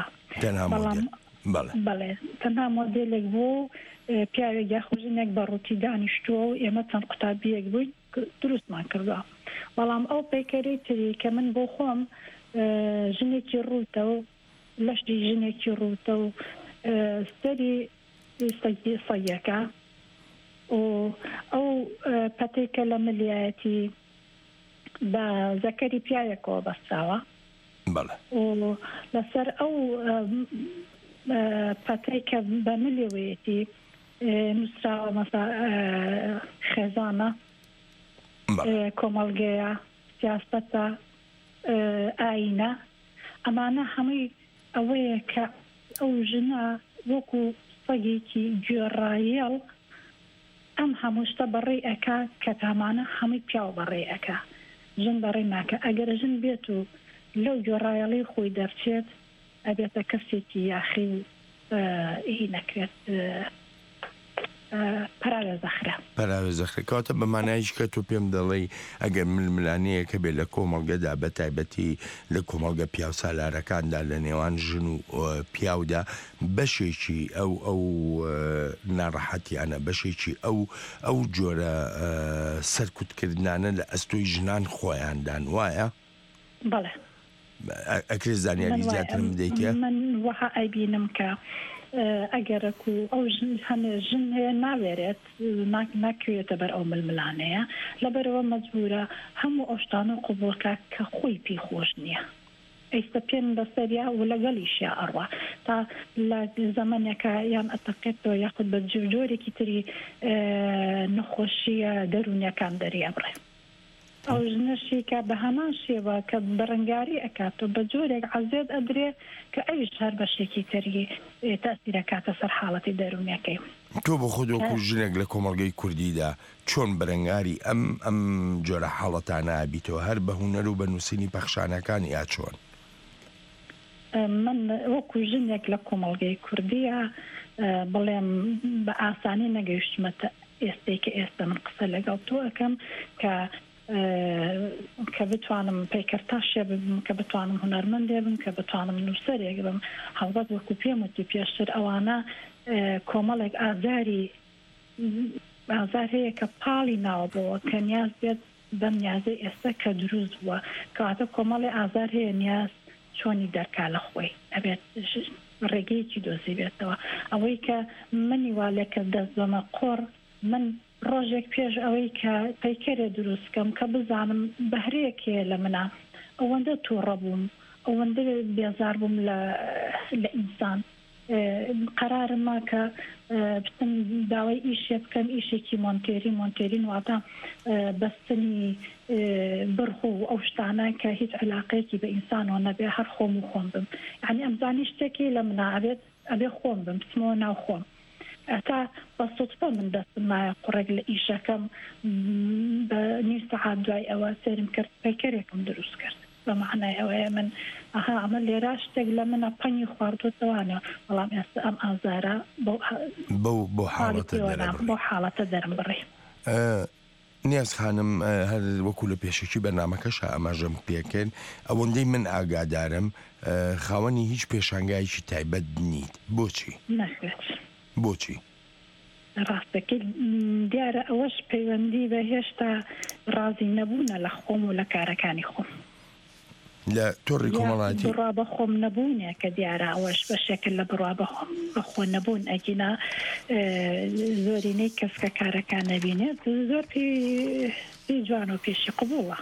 بەڵێ تەنها مۆدێلێک بوو پیاوێک یاخۆژنێک بە ڕووتی دانیشتووە و ئێمە چەند قوتابیەک بووین دروستمان کردووە بەڵام ئەو پەیکەری تری کە من بۆ خۆم ژنێکی ڕوتە و لەشتی ژنێکی ڕوتە و سەری سەیەکە و ئەو پەتێکە لە ملیایەتی بە زەکەری پیاوێکەوە بەستاوە و لەسەر ئەو پەتەی کە بە ملیەوەیەتی نووسراوە مەسا خێزانە کۆمەڵگەیە سیاسەتە ئاینە ئەمانە هەمووی ئەوەیە کە ئەو ژنە وەکو سەگێکی گوێڕایەڵ ئەم هەمووشتە بەڕێ ئەکا کە تامانە هەمووی پیاو بەڕێ ئەکا ژن بەڕێ ناکە ئەگەر ژن بێت و لەو گوێڕایەڵی خۆی دەرچێت ئەبێتە کەسێکی یاخی و هی نەکرێت پراوێ زەخرە پراوێ زەخرە کاتە بەمانایش کە تۆ پێم دەڵێ ئەگەر ململانەیە کە بێت لە کۆمەڵگەدا بە تایبەتی لە کۆمەڵگە پیاو سالارەکاندا لە نێوان ژن و پیاودا بەشێکی ئەو ئەو ناڕەحەتیانە بەشێکی ئەو ئەو جۆرە سەرکوتکردانە لە ئەستۆی ژنان خۆیاندان وایە؟ بەڵێ ئەکرێ زانیاری زیاترم بدەیتە؟ من وەها ئەیبینم کە ئەگەرەک و ئەو هەنێ ژن هەیە ناوێرێت ناکوێتە بەر ئەو ململانەیە لەبەرەوە مەجبورە هەموو ئەو شتانە قوبولکە کە خۆی پێی خۆش نییە ئەیستا پێن بەسەریا و لەگەڵیشیا ئەڕوا تا لە زەمانێکە یان ئەتەقێتەوە یاخود بە جۆرێکی تری نەخۆشیە دەرونیەکان دەری ئەبڕێ ئەو ژنەشی کە بە هەمان شێوە کە بەڕنگاری ئەکاتەوە بە جۆرێک عەزێت ئەدرێ کە ئەویش هەر بەشێکی تری تەسیرەکاتە سەر حاڵەتی دەرونیەکەی تۆ بە خۆدۆکو ژنێک لە کۆمەڵگەی کوردیدا چۆن بەرەنگاری ئەم ئەم جۆرە حاڵەتانە ئابیتەوە هەر بە هونەر و بە نووسینی پەخشانەکانی یا چۆن؟ من وەکو ژنێک لە کۆمەڵگەی کوردیە بڵێم بە ئاسانی نەگەیشتمەتە ئێستەی کە ئێستا من قسە لەگەڵ تۆ ئەەکەم کە کە بتوانم پەیکەرتاشێ ببم کە بتوانم هونەرمەندێ بم کە بتوانم نووسەرێک بم هەڵبەت وەکو پێم وتی پێشتر ئەوانە کۆمەڵێک ئازاری ئازار هەیە کە پاڵی ناوەبەوە کە نیاز بێت بەم نیازەی ئێستا کە دروست بووە کەواتە کۆمەڵی ئازار هەیە نیاز چۆنی دەرکا لە خۆی ئەبێت ڕێگەیەکی دۆزی بێتەوە ئەوەی کە منی وا لێکە دەست بەمە قۆڕ من ڕۆژێک پێش ئەوەی کە پەیکەرێ دروستکەم کە بزانم بەهرەیەکێ لە منە ئەوەندە تووڕە بووم ئەوەندە بێزار بووم لە ئینسان قەرارمە کە بتم داوای ئیشێ بکەم ئیشێکی مۆنتێری مۆنتێرین واتە بەستنی بڕخۆ و ئەو شتانە کە هیچ علاقەیەکی بە ئینسانەوە نەبێ هەر خۆم و خۆم بم یعنی ئەمزانی شتێکی لە منە ئەبێت ئەبێ خۆم بم بچمەوە ناو خۆم ئەتا بە سوتفە من دەستم مایە قوڕێک لە ئیشەکەم بە نیم سەعات دوای ئەوە سێرم کرد پەیکەرێکم دروست کرد بە معنای ئەوەیە من ئەها ئەمە لێرا شتێک لە منە پەنی خواردوتەوانە بەڵام ئێستا ئەم ئازارە بۆ حاڵەتە دەرم بڕێ. نیاز خانم هەر وەکو لە پێشێکی بەرنامەکەش ئاماژەم پێکرد ئەوەندەی من ئاگادارم خاوەنی هیچ پێشانگایکی تایبەت نیت بۆچی؟ نەخێت. بۆچی؟ ڕاستەکە دیارە ئەوەش پەیوەندی بە هێشتا ڕازی نەبوونە لە خۆم و لە کارەکانی خۆم لە تۆڕی کۆمەڵایەتی بڕوا بە خۆم نەبوونە کە دیارە ئەوەش بەشێکل لە بڕوا بە خۆ نەبوون ئەگینا زۆرینەی کەس کە کارەکان نەبینێت زۆر پێی جوان و پێشی قبوڵە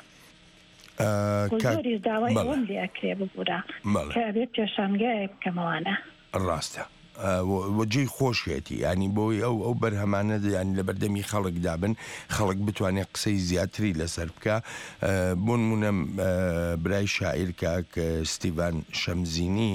زۆری داوای ئەوەم لێ ئەکرێ ببوورە کە ئەبێت پێشانگایە بکەمەوانە. ڕاستە وەجێی خۆشێتی ینی بۆی ئەو ئەو بەرهەمانە ینی لە بەردەمی خەڵکدا بن خەڵک بتوانێت قسەی زیاتری لەسەر بکە بۆ نمونە برای شاعیر کاک ستیڤان شەمزینی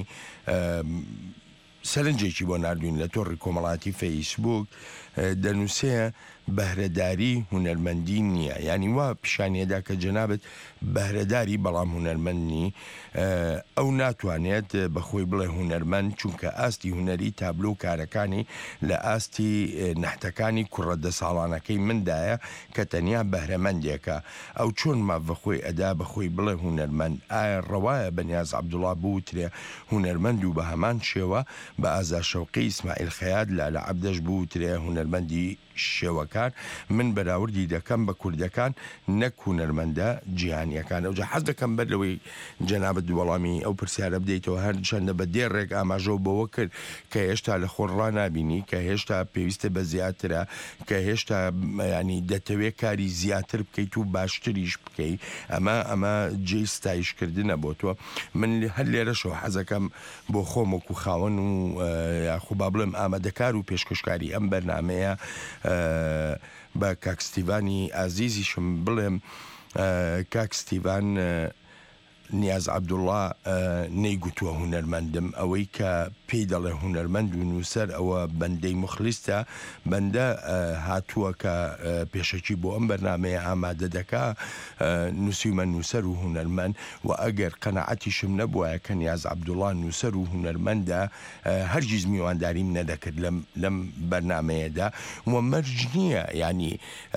سەرنجێکی بۆ نردوین لە تۆڕی کۆمەڵاتی فەیسبوک دەنووسەیە بەهرەداری هونەرمەندی نییە ینی وا پیشانیەدا کە جەنابەت بەهرەداری بەڵام هونەرمەندنی ئەو ناتوانێت بەخۆی بڵێ هونەرمەند چونکە ئاستی هونەری تابلۆ و کارەکانی لە ئاستی نەحتەکانی کوڕەدە ساڵانەکەی مندایە کە تەنیا بەهرەمەندێکە ئەو چۆن ما بەخۆی ئەدا بەخۆی بڵێ هونەرمەند ئایا ڕەوایە بەنیاز عەبدوڵڵا بوترێ هونەرمەند و بە هەمان شێوە بە ئازا شەوقی ئیسماعیل خەیاد لە لە عەبدەش بوو ترێ هونەرمەندی شێوەکان من بەراوردی دەکەم بە کوردەکان نەک هونەرمەندە جیهانیەکان. ئەوجا حەز دەکەم بەر لەوەی جەنابەت وەڵامی ئەو پرسیارە بدەیتەوە هەر چەندە بە دێڕێک ئاماژە بەوە کرد کە هێشتا لە خۆڕا نابینی، کە هێشتا پێویستە بە زیاترە، کە هێشتا ینی دەتەوێت کاری زیاتر بکەیت و باشتریش بکەیت. ئەمە ئەمە جێی ستایشکردنە بۆ تۆ. من هەر لێرەشەوە حەزەکەم بۆ خۆم وەکو خاوەن و یاخۆ با بڵێم ئامادەکار و پێشکەشکاری ئەم بەرنامەیە بە کاکستیڤانی ئازیزیشم بڵێم کاکستیڤان نیاز عەبدوڵڵا نەیگوتووە هونەرمەندم، ئەوەی کە پێی دەڵێ هونەرمەند و نووسەر ئەوە بەندەی مخلیستە، بەندە هاتووە کە پێشەکی بۆ ئەم بەرنامەیە ئامادە دەکا نووسیمە نووسەر و هونەرمەند و ئەگەر قەنەعەتیشم نەبووە کە نیاز عەبدوڵڵا نووسەر و هونەرمەندە هەرگیز میوانداریم نەدەکرد لەم بەرنامەیەدا و مەرج نییە. ینی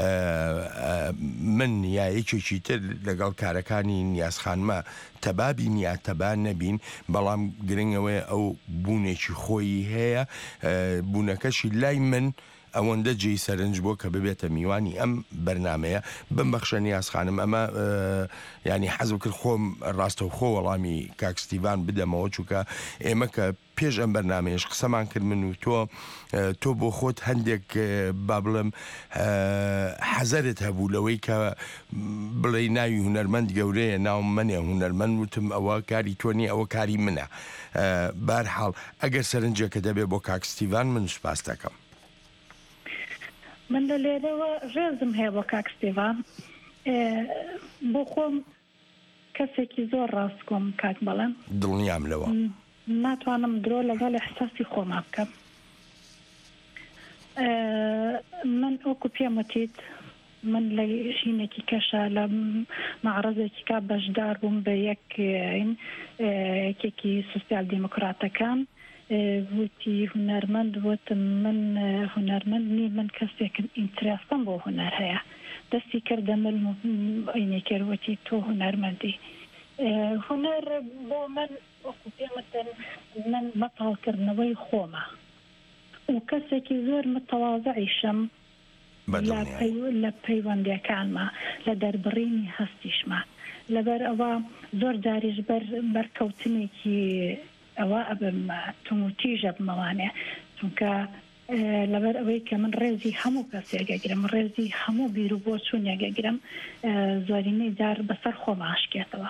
من یا یەکێکی تر لەگەڵ کارەکانی نیازخانمە تەبابی نیە تەبان نەبین، بەڵام گرنگەوەی ئەو بوونێکی خۆی هەیە، بوونەکەشی لای من ئەوەندە جێی سەرنج بۆ کە ببێتە میوانی ئەم بەرنمەیە. بمبەخشە نیازخانم ئەمە ینی حەزم کرد خۆم ڕاستە و خۆ وەڵامی کاکستیڤان بدەمەوە، چووکە ئێمە کە پێش ئەم بەرنمەیەش قسەمان کرد من و تۆ تۆ بۆ خۆت هەندێک با بڵم حەزەرت هەبوو لەوەی کە بڵێ ناوی هونەرمەند گەورەیە ناوم منێ هونەرمەند، وتم ئەوە کاری تۆ نیە ئەوە کاری منە. بەرحاڵ ئەگەر سەرنجێکە دەبێ بۆ کاکستیڤان من سوپاس دەکەم. من لە لێرەوە ڕێزم هەیە بۆ کاکستیڤان، بۆ خۆم کەسێکی زۆر ڕاست کۆم کاک بەڵێم دڵنیام لەوە ناتوانم درۆ لەگەڵ احساسی خۆما بکەم. من ئەوکو پێم وتیت من لە ژینێکی کەشە لە مەعرەزێکی کا بەشدار بووم بە یەک یەکێکی سوسیال دیموکراتەکان، وتی هونەرمەند وتم من هونەرمەند نی، من کەسێکم ئینترێستم بۆ هونەر هەیە. دەستی کردە من عینێکەوەتی تۆ هونەرمەندی. هونەر بۆ من وەکو پێمەتەن من مەتاڵکردنەوەی خۆمە و کەسێکی زۆر متەواضعیشم لە پەیوەندیەکانمە، لە دەربڕینی هەستیشمە. لەبەر ئەوە زۆر جاریش بەرکەوتنێکی ئەوە ئەبم توموتیژە بمەوانێ، چونکە لەبەر ئەوەی کە من ڕێزی هەموو کەسێگەگرم، ڕێزی هەموو بیر و بۆ چوونێگەگرم، زۆرینەی جار بەسەر خۆمە ئاشکێتەوە.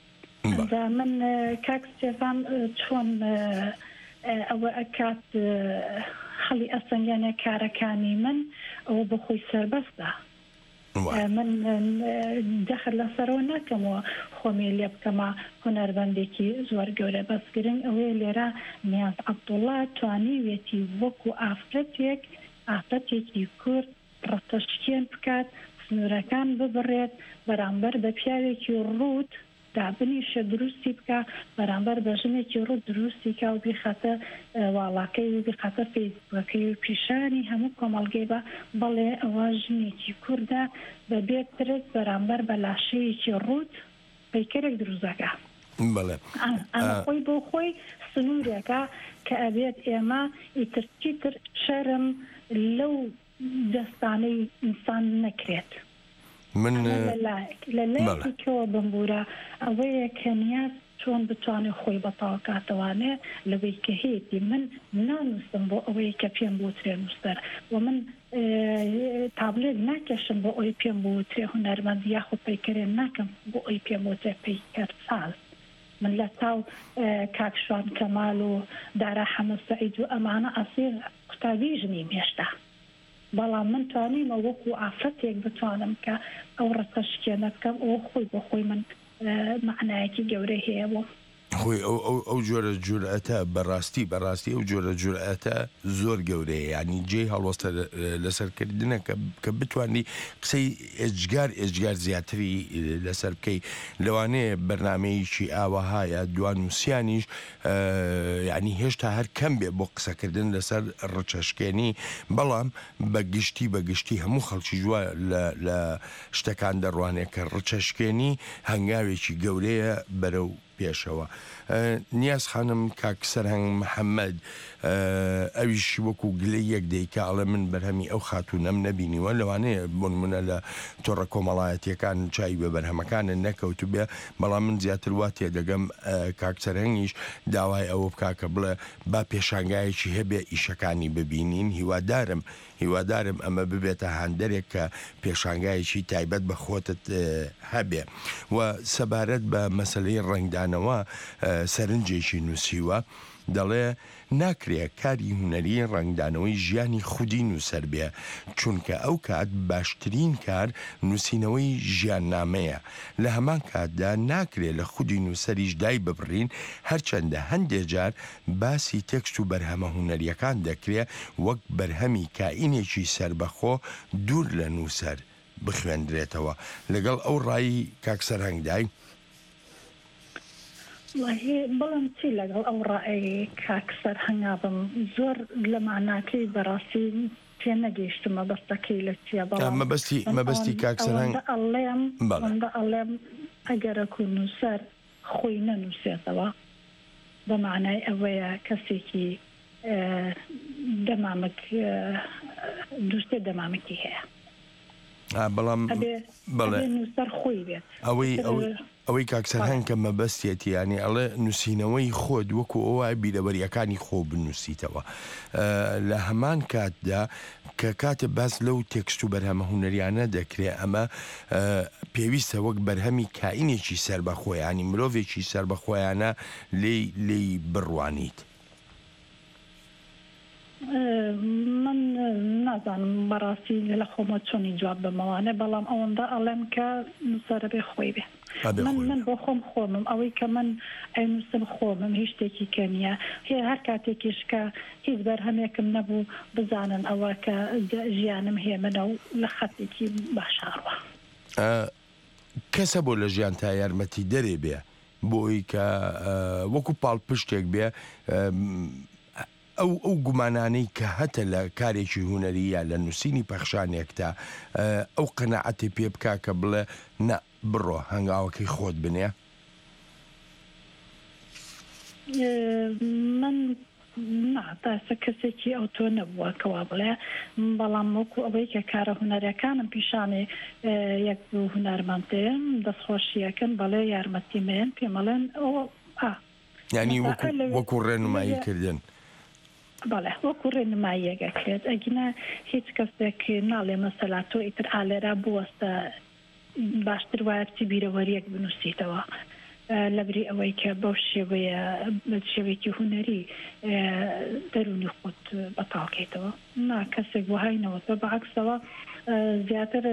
من کاکستێڤان چۆن ئەوە ئەکات خەڵی ئەسەنگیانە کارەکانی من ئەوە بە خۆی سەربەستە. من دەخل لەسەرەوە ناکەمەوە خۆمی لێ بکەمە هونەربەندێکی زۆر گەورە، بەس گرنگ ئەوەیە لێرە نیاز عەبدوڵڵا توانیوێتی وەکو ئافرەتێک ئافرەتێکی کورد ڕەتەشکێن بکات، سنوورەکان ببڕێت بەرامبەر بە پیاوێکی ڕوود دابنیشە دروستی بکە، بەرامبەر بە ژنێکی ڕوود دروستی کا و بیخاتە واڵاکەی و بیخاتە فەیسبووکەی و پیشانی هەموو کۆمەڵگەی بە بەڵێ ئەوە ژنێکی کووردە بە بێت ترس بەرامبەر بە لاشەیەکی ڕوود پەیکەرێک دروستەکە. ئەمە خۆی بۆ خۆی سنوورێکە کە ئەبێت ئێمە ئیترچیتر شەرم لەو دەستانەی ئینسان نەکرێت. من لەلایەکەوە بمبورە ئەوەیە کە نیاز چۆن بتوانێت خۆی بەتاوکاتەوانێ لەوەی کە هەیەی من نانووسم بۆ ئەوەی کە پێم بوترێ نووسەر و من تابلێت ناکەشم بۆ ئەوی پێم بوترێ هونەرمەند یاخۆ پەیکەرێن ناکەم بۆ ئەوی پێم بوترێ پەیکەر ساز. من لە تاو کاکشوان کەمال و دارا حەمە سەعید و ئەمانە ئەسیر قوتابی ژنیم هێشتا، بەڵام من توانیمە وەکو ئافرەتێک بتوانم کە ئەو ڕەتەشکێنە بکەم، ئەوە خۆی بۆ خۆی من معنایەکی گەورەی هەیە بۆ خۆی ئەو جۆرە جورئەتە بەڕاستی بەڕاستی ئەو جۆرە جورئەتە زۆر گەورەیە، ینی جێی هەڵوەستە لەسەرکردنە کە بتوانانی قسەی ئێجگار ئێجگار زیاتری لەسەر بکەی. لەوانەیە بەرنمەیەکی ئاوەهایە دوان نووسیانیش ینی هێشتا هەر کەم بێ بۆ قسەکردن لەسەر ڕچەشکێنی، بەڵام بەگشتی بەگشتی هەموو خەڵکی جووە لە شتەکان دەڕوانێت کە ڕچەشکێنی هەنگاوێکی گەورەیە بەرەو پێشەوە نیاز خانم کاکسەرهنگ محەممەد ئەویش وەکو گلەی یەک دەیکاڵە من بەرهەمی ئەو خاتوونەم نەبینیوە لەوانەیە بۆن منە لە تۆڕە کۆمەڵایەتیەکان چای بە بەرهەمەکانە نەکەوتو بێ بەڵام من زیاتر وا تێدەگەم کاکسەرهەنگیش داوای ئەوە بکا کە بڵێ با پێشانگایەکی هەبێ ئیشەکانی ببینین هیوادارم هیوادارم ئەمە ببێتە هەندێک کە پێشانگایەکی تایبەت بە خۆتت هەبێ و سەبارەت بە مەسلەی ڕنگدانەوە سەرنجێکی نووسیوە دەڵێ ناکرێت کاری هوەری ڕنگدانەوەی ژیانی خودی نووسەر بێ چونکە ئەو کات باشترین کار نووسینەوەی ژیاننامەیە لە هەمان کاتدا ناکرێت لە خودی نووسەریش دای ببڕین هەرچەندە هەندێک جار باسی تێکست و بەرهەمە هوەریەکان دەکرێت وەک بەرهەمی کائینێکی سربەخۆ دوور لە نووسەر بخوێندرێتەوە لەگەڵ ئەو ڕایی کاکسەرهەنگدای بەڵام چی لەگەڵ ئەو ڕائەیە کاکسەر هەنگابم زۆر لە معناکەی بەڕاستی پێ نەگەیشتمە بەستەکەی لە چیە مەبەستی مەبەستی کاکسەرهەنگ ئەڵێم ئەڵێم ئەگەرەک و نووسەر خۆی نەنووسێتەوە بە معنای ئەوەیە کەسێکی دەمامک دووستێ دەمامکی هەیە بەڵام نووسەر خۆی بێت ئەوەی ئەوەی کاکسەرهەنگ کە مەبەستێتی ینی ئەڵێ نووسینەوەی خۆت وەکو ئەوە بیرەوەریەکانی خۆ بنووسیتەوە لە هەمان کاتدا کە کاتێ باس لەو تێکست و بەرهەمە هوەریانە دەکرێت ئەمە پێویستە وەک بەرهەمی کائینێکی سربەخۆیانی مرۆڤێکی سربەخۆیانە لێی لێی بڕوانیت من نازانم بەڕاستی لە خۆمە چۆنی جواب بمەوانێ بەڵام ئەوەندە ئەڵێم کە نووسەرە بێ خۆی بێ من من بۆ خۆم خۆمم ئەوەی کە من ئەی نووسم خۆمم هیچ شتێکی کەمیە هەیە هەر کاتێکیش کە هیچ بەرهەمێکم نەبوو بزانن ئەوە کە ژیانم هێمنە و لە خەتێکی باشاڕوە کەسە بۆ لە ژیان تا یارمەتی دەرێ بێ بۆی کە وەکو پاڵ پشتێک بێ ئەو ئەو گومانانەی کە هەتە لە کارێکی هوەری یا لە نووسینی پەخشانێکتا ئەو قەنەعەتی پێ بکا کە بڵێ نە بڕۆ هەنگاوەکەی خۆت بنێ من ناتاسە کەسێکی ئەو تۆ نەبووە کەوا بڵێ بەڵام وەکو ئەوەی کە کارە هوەرەکانم پیشانێ یەک هوەرمەندێن دەستخۆشیەکەن بەڵێ یارمەتیمێن پێمەڵێن ئەوە ینی وەکو ڕێنمایی کردن بەڵێ وەکو ڕێنماییەکەکرێت ئەگینە هیچ کەسێک ناڵێ مەسەلا تۆ ئیتر ئالێرا بوەستە باشتر وایە بچی بیرەوەریەک بنووسیتەوە لەبری ئەوەی کە بەو شێوەیە شێوەیەکی هوەری دەرونی خۆت بەتاڵکەیتەوە نا کەسێک بۆ هاینەوەتە بەعکسەوە زیاتر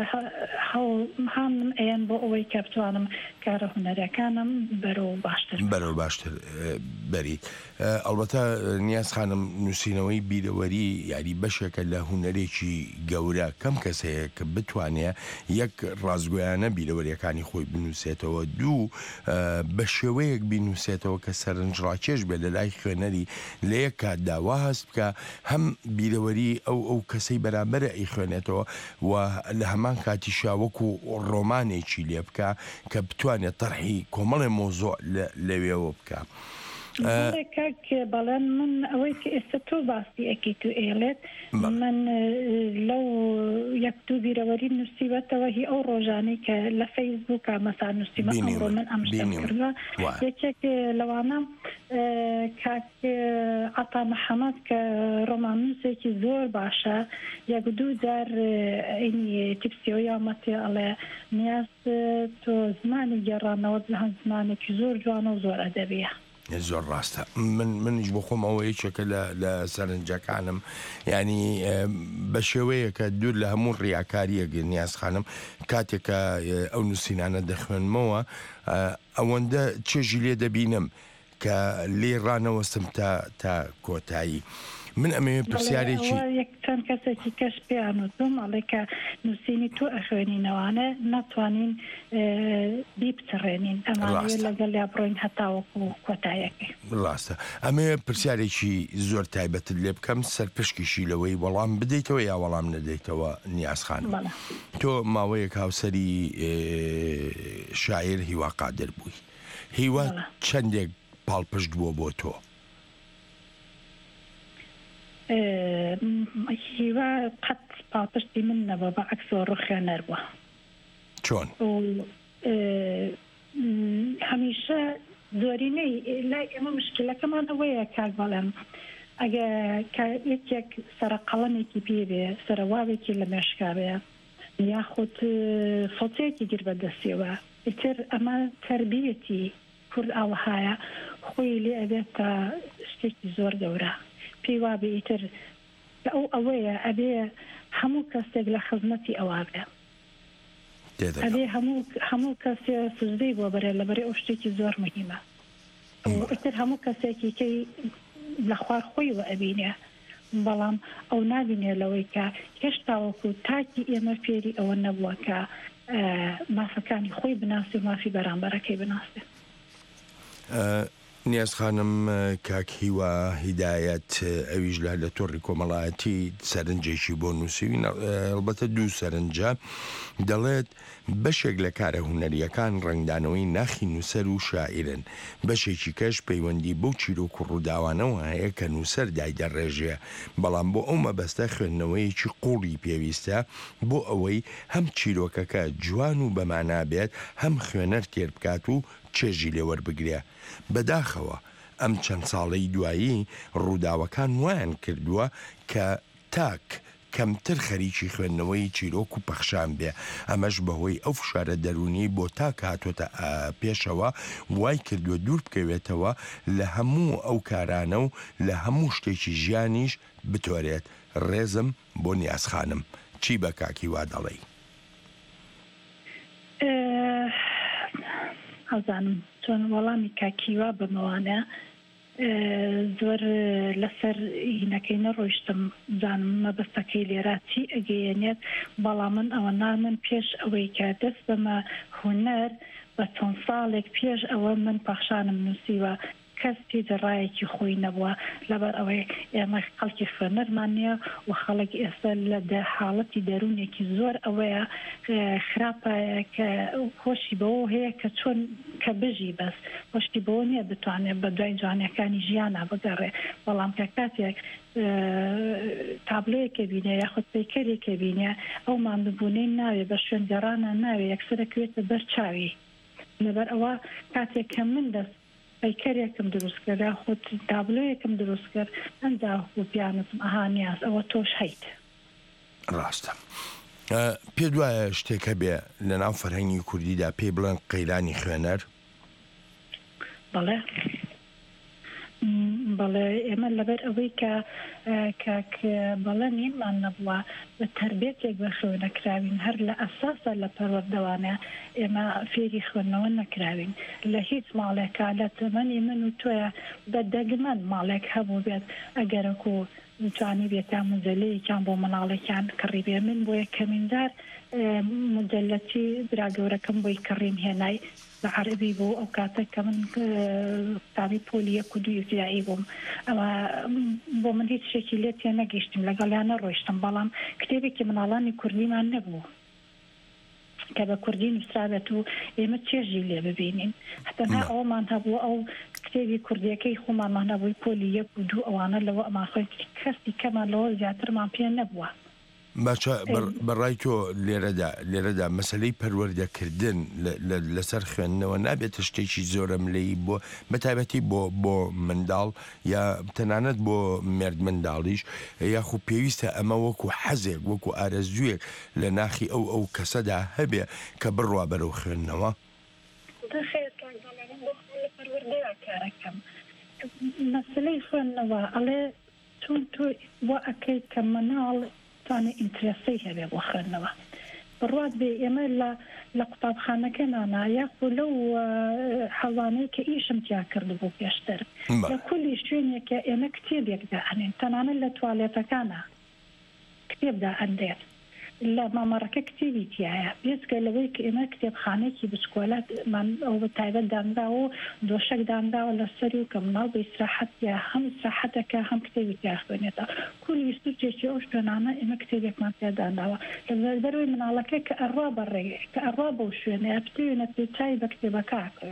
هەڵم ئەیان بۆ ئەوەی کە بتوانم کارە هوەرەکانم بەرەو باشتر بەرەو باشتر بەری ئەڵبەتە نیاز خانم نووسینەوەی بیرەوەری یاری بەشێکە لە هوەرێکی گەورە کەم کەس هەیە کە بتوانێت یەک ڕازگۆیانە بیرەوەریەکانی خۆی بنووسێتەوە دوو بە شێوەیەک بینووسێتەوە کە سەرنجڕاکێش بێ لە لای خوێنەری لە یەک کاتدا وا هەست بکە هەم بیرەوەری ئەو ئەو کەسەی بەرامبەرە ئەی خوێنێتەوە و لە هەمان کاتیشا وەکو ڕۆمانێکی لێ بکە کە بتوانێت تەرحی کۆمەڵێ مۆزۆع لەوێەوە بکە. کاک بەڵێن من ئەوەی کە ئێستا تۆ باسی ئەکی تو ئێڵێت من لەو یەک دوو بیرەوەری نووسیوەتەوە هی ئەو ڕۆژانەی کە لە فەیسبووکە مەسا نووسیمە ئەمڕۆ من ئەم شتم کردووە یەکێک لەوانە کاک عەتا محەممەد کە ڕۆماننووسێکی زۆر باشە یەک دوو جار ئینی تیپسیەوە یامەتێ ئەڵێ نیاز تۆ زمانی گەڕانەوە هەند زمانێکی زۆر جوانە و زۆر ئەدەبیە زۆر ڕاستە من منیش بۆ خۆم ئەوە یەکێکە لە سەرنجەکانم ینی بە شێوەیە کە دوور لە هەموو ڕیاکاریەک نیاز خانم کاتێکە ئەو نووسینانە دەخوێنمەوە ئەوەندە چێژی لێ دەبینم کە لێ ڕانەوەستم تا تا کۆتایی من ئەمێ پرسیارێکی چەند کەسێکی کەش پێیان وتم ئەڵێ کە نووسینی تۆ ئەخوێنینەوانە ناتوانین بیبچڕێنین ئەمانەیە لەگەڵ یا بڕۆین هەتاوەکو کۆتایەکەی ڕاستە ئەمێ پرسیارێکی زۆر تایبەتت لێ بکەم سەرپشکیشی لەوەی وەڵام بدەیتەوە یا وەڵام نەدەیتەوە نیاز خانم تۆ ماوەیەک هاوسەری شاعیر هیوا قادر بووی هیوا چەندێک پاڵپشت بووە بۆ تۆ؟ هیوا قەت پاڵپشتی من نەبە بە عەکسەوە ڕوخێنەر بووە. چۆن؟ هەمیشە زۆرینەی لای ئێمە مشکلەکەمان ئەوەیە کاک بەڵێم ئەگە یەکێک سەرقەڵەمێکی پێ بێ سەرواوێکی لە مێشکا بێ یاخود فۆتێکی گر بەدەستیەوە ئیتر ئەمە تەربیەتی کورد ئاوەهایە خۆی لێ ئەبێتە شتێکی زۆر گەورە پێی وابێ ئیتر ئەو ئەوەیە ئەبێ هەموو کەسێک لە خزمەتی ئەوا بێ ئەبێ هەموو کەسێ سزدەی بۆ بەرێ لەبەرێ ئەو شتێکی زۆر مهمە ئیتر هەموو کەسێکی کەی لە خوار خۆیەوە ئەبینێ بەڵام ئەو نابینێ لەوەی کە هێشتا وەکو تاکی ئێمە فێری ئەوە نەبووە کە مافەکانی خۆی بناسی و مافی بەرامبەرەکەی بناسێ. نیاز خانم کاک هیوا هیدایەت ئەویش لە لە تۆڕی کۆمەڵایەتی سەرنجێکی بۆ نووسوی ئەلبەتە دوو سەرنجە دەڵێت بەشێک لە کارە هونەریەکان ڕنگدانەوەی ناخی نووسەر و شاعرن بەشێکی کەش پەیوەندی بەو چیرۆک و ڕووداوانەوە هەیە کە نووسەر دایدەڕێژێ بەڵام بۆ ئەو مەبەستە خوێندنەوەیەکی قوڵی پێویستە بۆ ئەوەی هەم چیرۆکەکە جوان و بەمانا بێت هەم خوێنەر تێر بکات و چێژی لێوەربگرێ. بەداخەوە ئەم چەند ساڵەی دوایی ڕووداوەکان وایان کردووە کە تاک کەمتر خەریکی خوێندنەوەی چیرۆک و پەخشان بێ ئەمەش بەهۆی ئەو فشارە دەرونی بۆ تاک هاتوۆتە پێشەوە وای کردووە دوور بکەوێتەوە لە هەموو ئەو کارانە و لە هەموو شتێکی ژیانیش بتۆرێت. ڕێزم بۆ نیاز خانم چی بە کاکی وا دەڵێ؟ ئەزانم چۆن وەڵامی کاکیوا بمەوانە زۆر لەسەر هینەکەی نەڕۆیشتم زانم مەبەستەکەی لێرا چی ئەگەیەنێت بەڵام من ئەوە نامن پێش ئەوەی کە دەست بەمە هونەر بە چەند ساڵێک پێش ئەوە من پەخشانم نووسیوە کەس تێجەڕایەکی خۆی نەبووە لەبەر ئەوەی ئێمە خەڵکی خوێنەرمان نییە و خەڵک ئێستا لە حاڵەتی دەرونێکی زۆر ئەوەیە خراپە کە خۆشی بەوە هەیە کە چۆن کە بژی بەس خۆشتی بەوە نییە بتوانێت بە دوای جوانەکانی ژیانە بگەڕێ بەڵام کە کاتێک تابلۆیەکە بینێ یاخود پەیکەرێکە بینێ ئەو ماندبوونەی ناوێ بە شوێنگەڕانە ناوێ یەکسەرەکەوێتە بەرچاوی لەبەر ئەوە کاتێک کە من دەست پەیکەرێکم دروست کرد خۆت تابلۆیەکم دروست کرد ئەندا و پیانتم ئەها نیاز ئەوە تۆش هەیت. ڕاستە پێ دوایە شتێکە بێ لە ناو فەرهەنگی کوردیدا پێ بڵێن قەیرانی خوێنەر؟ بەڵێ بەڵێ ئێمە لەبەر ئەوەی کە کاک بەڵێ نینمان نەبووە بە تربێتێک بە خوێنە کراوین هەر لە ئەساسە لە پەروەردەوانە ئێمە فێری خوێندنەوە نەکراوین لە هیچ ماڵێکە لە تەمەنی من و تۆیە بە دەگمەن ماڵێک هەبوو بێت ئەگەرەک و توانی بێتە مجلەیەکیان بۆ مناڵێکیان کڕی بێ من بۆ یەکەمیندار مجلەتی براگەورەکەم بۆی کڕیم هێنای بە عەربی بۆ ئەو کاتە کە من تاوی پۆلی یەک و دوو ئیبتیدایی بووم ئەمە بۆ من هیچ شتێکی لێ تێ نەگەیشتم لەگەڵیان نەڕۆیشتم بەڵام کتێبێکی مناڵانی کوردیمان نەبوو کە بە کوردی نووسرابێت و ئێمە چێژی لێ ببینین هەتەنها ئەومان هەبوو ئەو کتێبی کوردیەکەی خۆمانمان هەبووی پۆلی یەک و دوو ئەوانە لەوە ئەمان خۆی کەسی کەمان لەوە زیاترمان پێ نەبووە. باشە بەڕای تۆ لێرەدا لێرەدا مەسلەی پەروەردەکردن لەسەر خوێندنەوە نابێتە شتێکی زۆرم لێی بۆ بەتایبەتی بۆ بۆ منداڵ یا تەنانەت بۆ مرد منداڵیش یاخو پێویستە ئەمە وەکو حەزێک وەکو ئارەزوویەک لە ناخی ئەو ئەو کەسەدا هەبێ کە بڕوا بەرەو خوێندنەوە؟ مەسلەی خوێندنەوە ئەڵێ چون تۆ بۆ ئەەکەی کە مناڵ توانێت ئینترەسی هەبێ بۆ خوێندنەوە بڕوات بێ ئێمە لە قوتابخانەکەمانە یاخو لەو حەڵانەی کە ئیشم تیا کرد بوو پێشتر لە کولی شوێنێکە ئێمە کتێبێکدا ئەنێن تەنانەت لە توالێتەکانە کتێبدا ئەندێت لە مامەڕەکە کتێبی تایە بێزگە لەوەی کە ئێمە کتێبخانێکی بچکۆلاتمان ئەو بە تایبەت دانراوە و دۆشەک دانراوە لەسەری و کە مناڵ بە ئیسراحەت یا هەم ئیسراحەتەکە هەم کتێبی تیا خوێنێتە کولی ویستوچێکی ئەو شوێنانە ئێمە کتێبێکمان تیا دانراوە لە دەروی مناڵەکە کە ئەڕوا بەڕێ کە ئەڕوا بەو شوێنەیە پتێنە پێچای بە کتێبەکە ئاکەوێت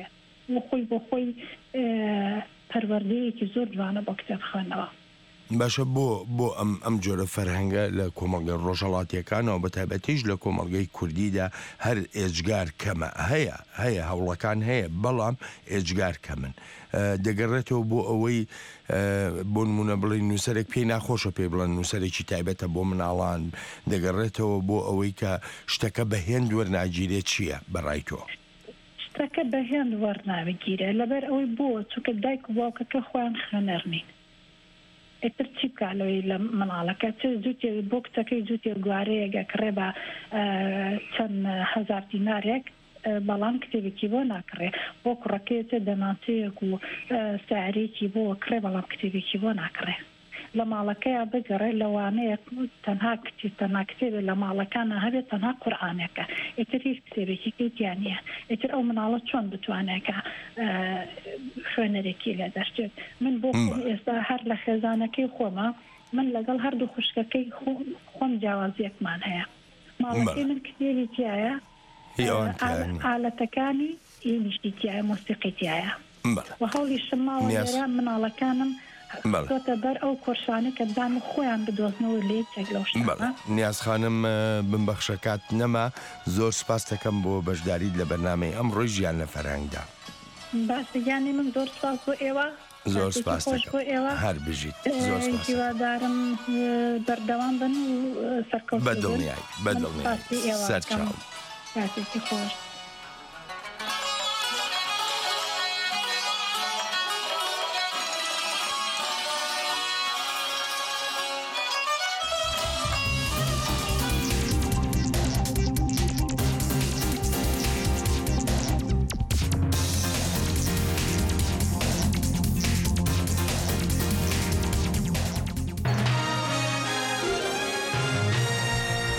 خۆی بۆ خۆی پەروەردەیەکی زۆر جوانە بۆ کتێب خوێندنەوە. باشە بۆ بۆ ئەم ئەم جۆرە فەرهەنگە لە کۆمەڵگەی ڕۆژهەڵاتیەکانەوە بە تایبەتیش لە کۆمەڵگەی کوردیدا هەر ئێجگار کەمە هەیە هەیە هەوڵەکان هەیە بەڵام ئێجگار کەمن دەگەڕێتەوە بۆ ئەوەی بۆ نمونە بڵێ نووسەرێک پێی ناخۆشە پێ بڵێن نووسەرێکی تایبەتە بۆ مناڵان دەگەڕێتەوە بۆ ئەوەی کە شتەکە بەهێند وەرناگیرێت چییە بەڕای تۆ؟ شتەکە بەهێند وەرناوەگیرە لەبەر ئەوەی بۆ چونکە دایک و باوکەکە خۆیان خوێنەرنین ئێتر چی بکالەوەی لە مناڵەکە چ جووتێ بۆ کچەکەی جووتێ گوارەیەگە کڕێ بە چەند هەزار دینارێک بەڵام کتێبێکی بۆ ناکڕێ بۆ کوڕەکەیەتە دەمانچەیەک و سارێکی بۆ کڕێ بەڵام کتێبێکی بۆ ناکڕێ لە ماڵەکەیە بگەڕێ لەوانەیە تەنها کتی تەنها کتێبێت لە ماڵەکانە هەبێت تەنها قورئانەکە ئێتر هیچ کتێبێکی کەوتیانە ئێتر ئەو مناڵە چۆن بتوانێکە خوێنەرێکی لە دەرچێت من بۆ ئێستا هەر لە خێزانەکەی خۆمە من لەگەڵ هەردوو خوشکەکەی خۆم جیاوازیەکمان هەیە ماڵەکەی من کتێبی تایە ئالەتەکانی ئینیشتی تایە مۆسیقی تایە و هەوڵی شماوە لێرە مناڵەکانم تۆتە بەر ئەو کۆرشانە کە دام خۆیان بدۆزنەوە لێ چێک لەو شتانە. نیاز خانم بمبەخشەکات نەما زۆر سپاس دەکەم بۆ بەشداریت لە بەرنامەی ئەمڕۆی ژیان لە فەرهەنگدا. باشە گیانی من زۆر سپاس بۆ ئێوە زۆر سپاس دەکەم هەر بژیت زۆر سپاس هیوادارم بەردەوام بن و سەرکەوتوو بەدڵنیایی بەدڵنیایی سەرچاو کاتێکی خۆش.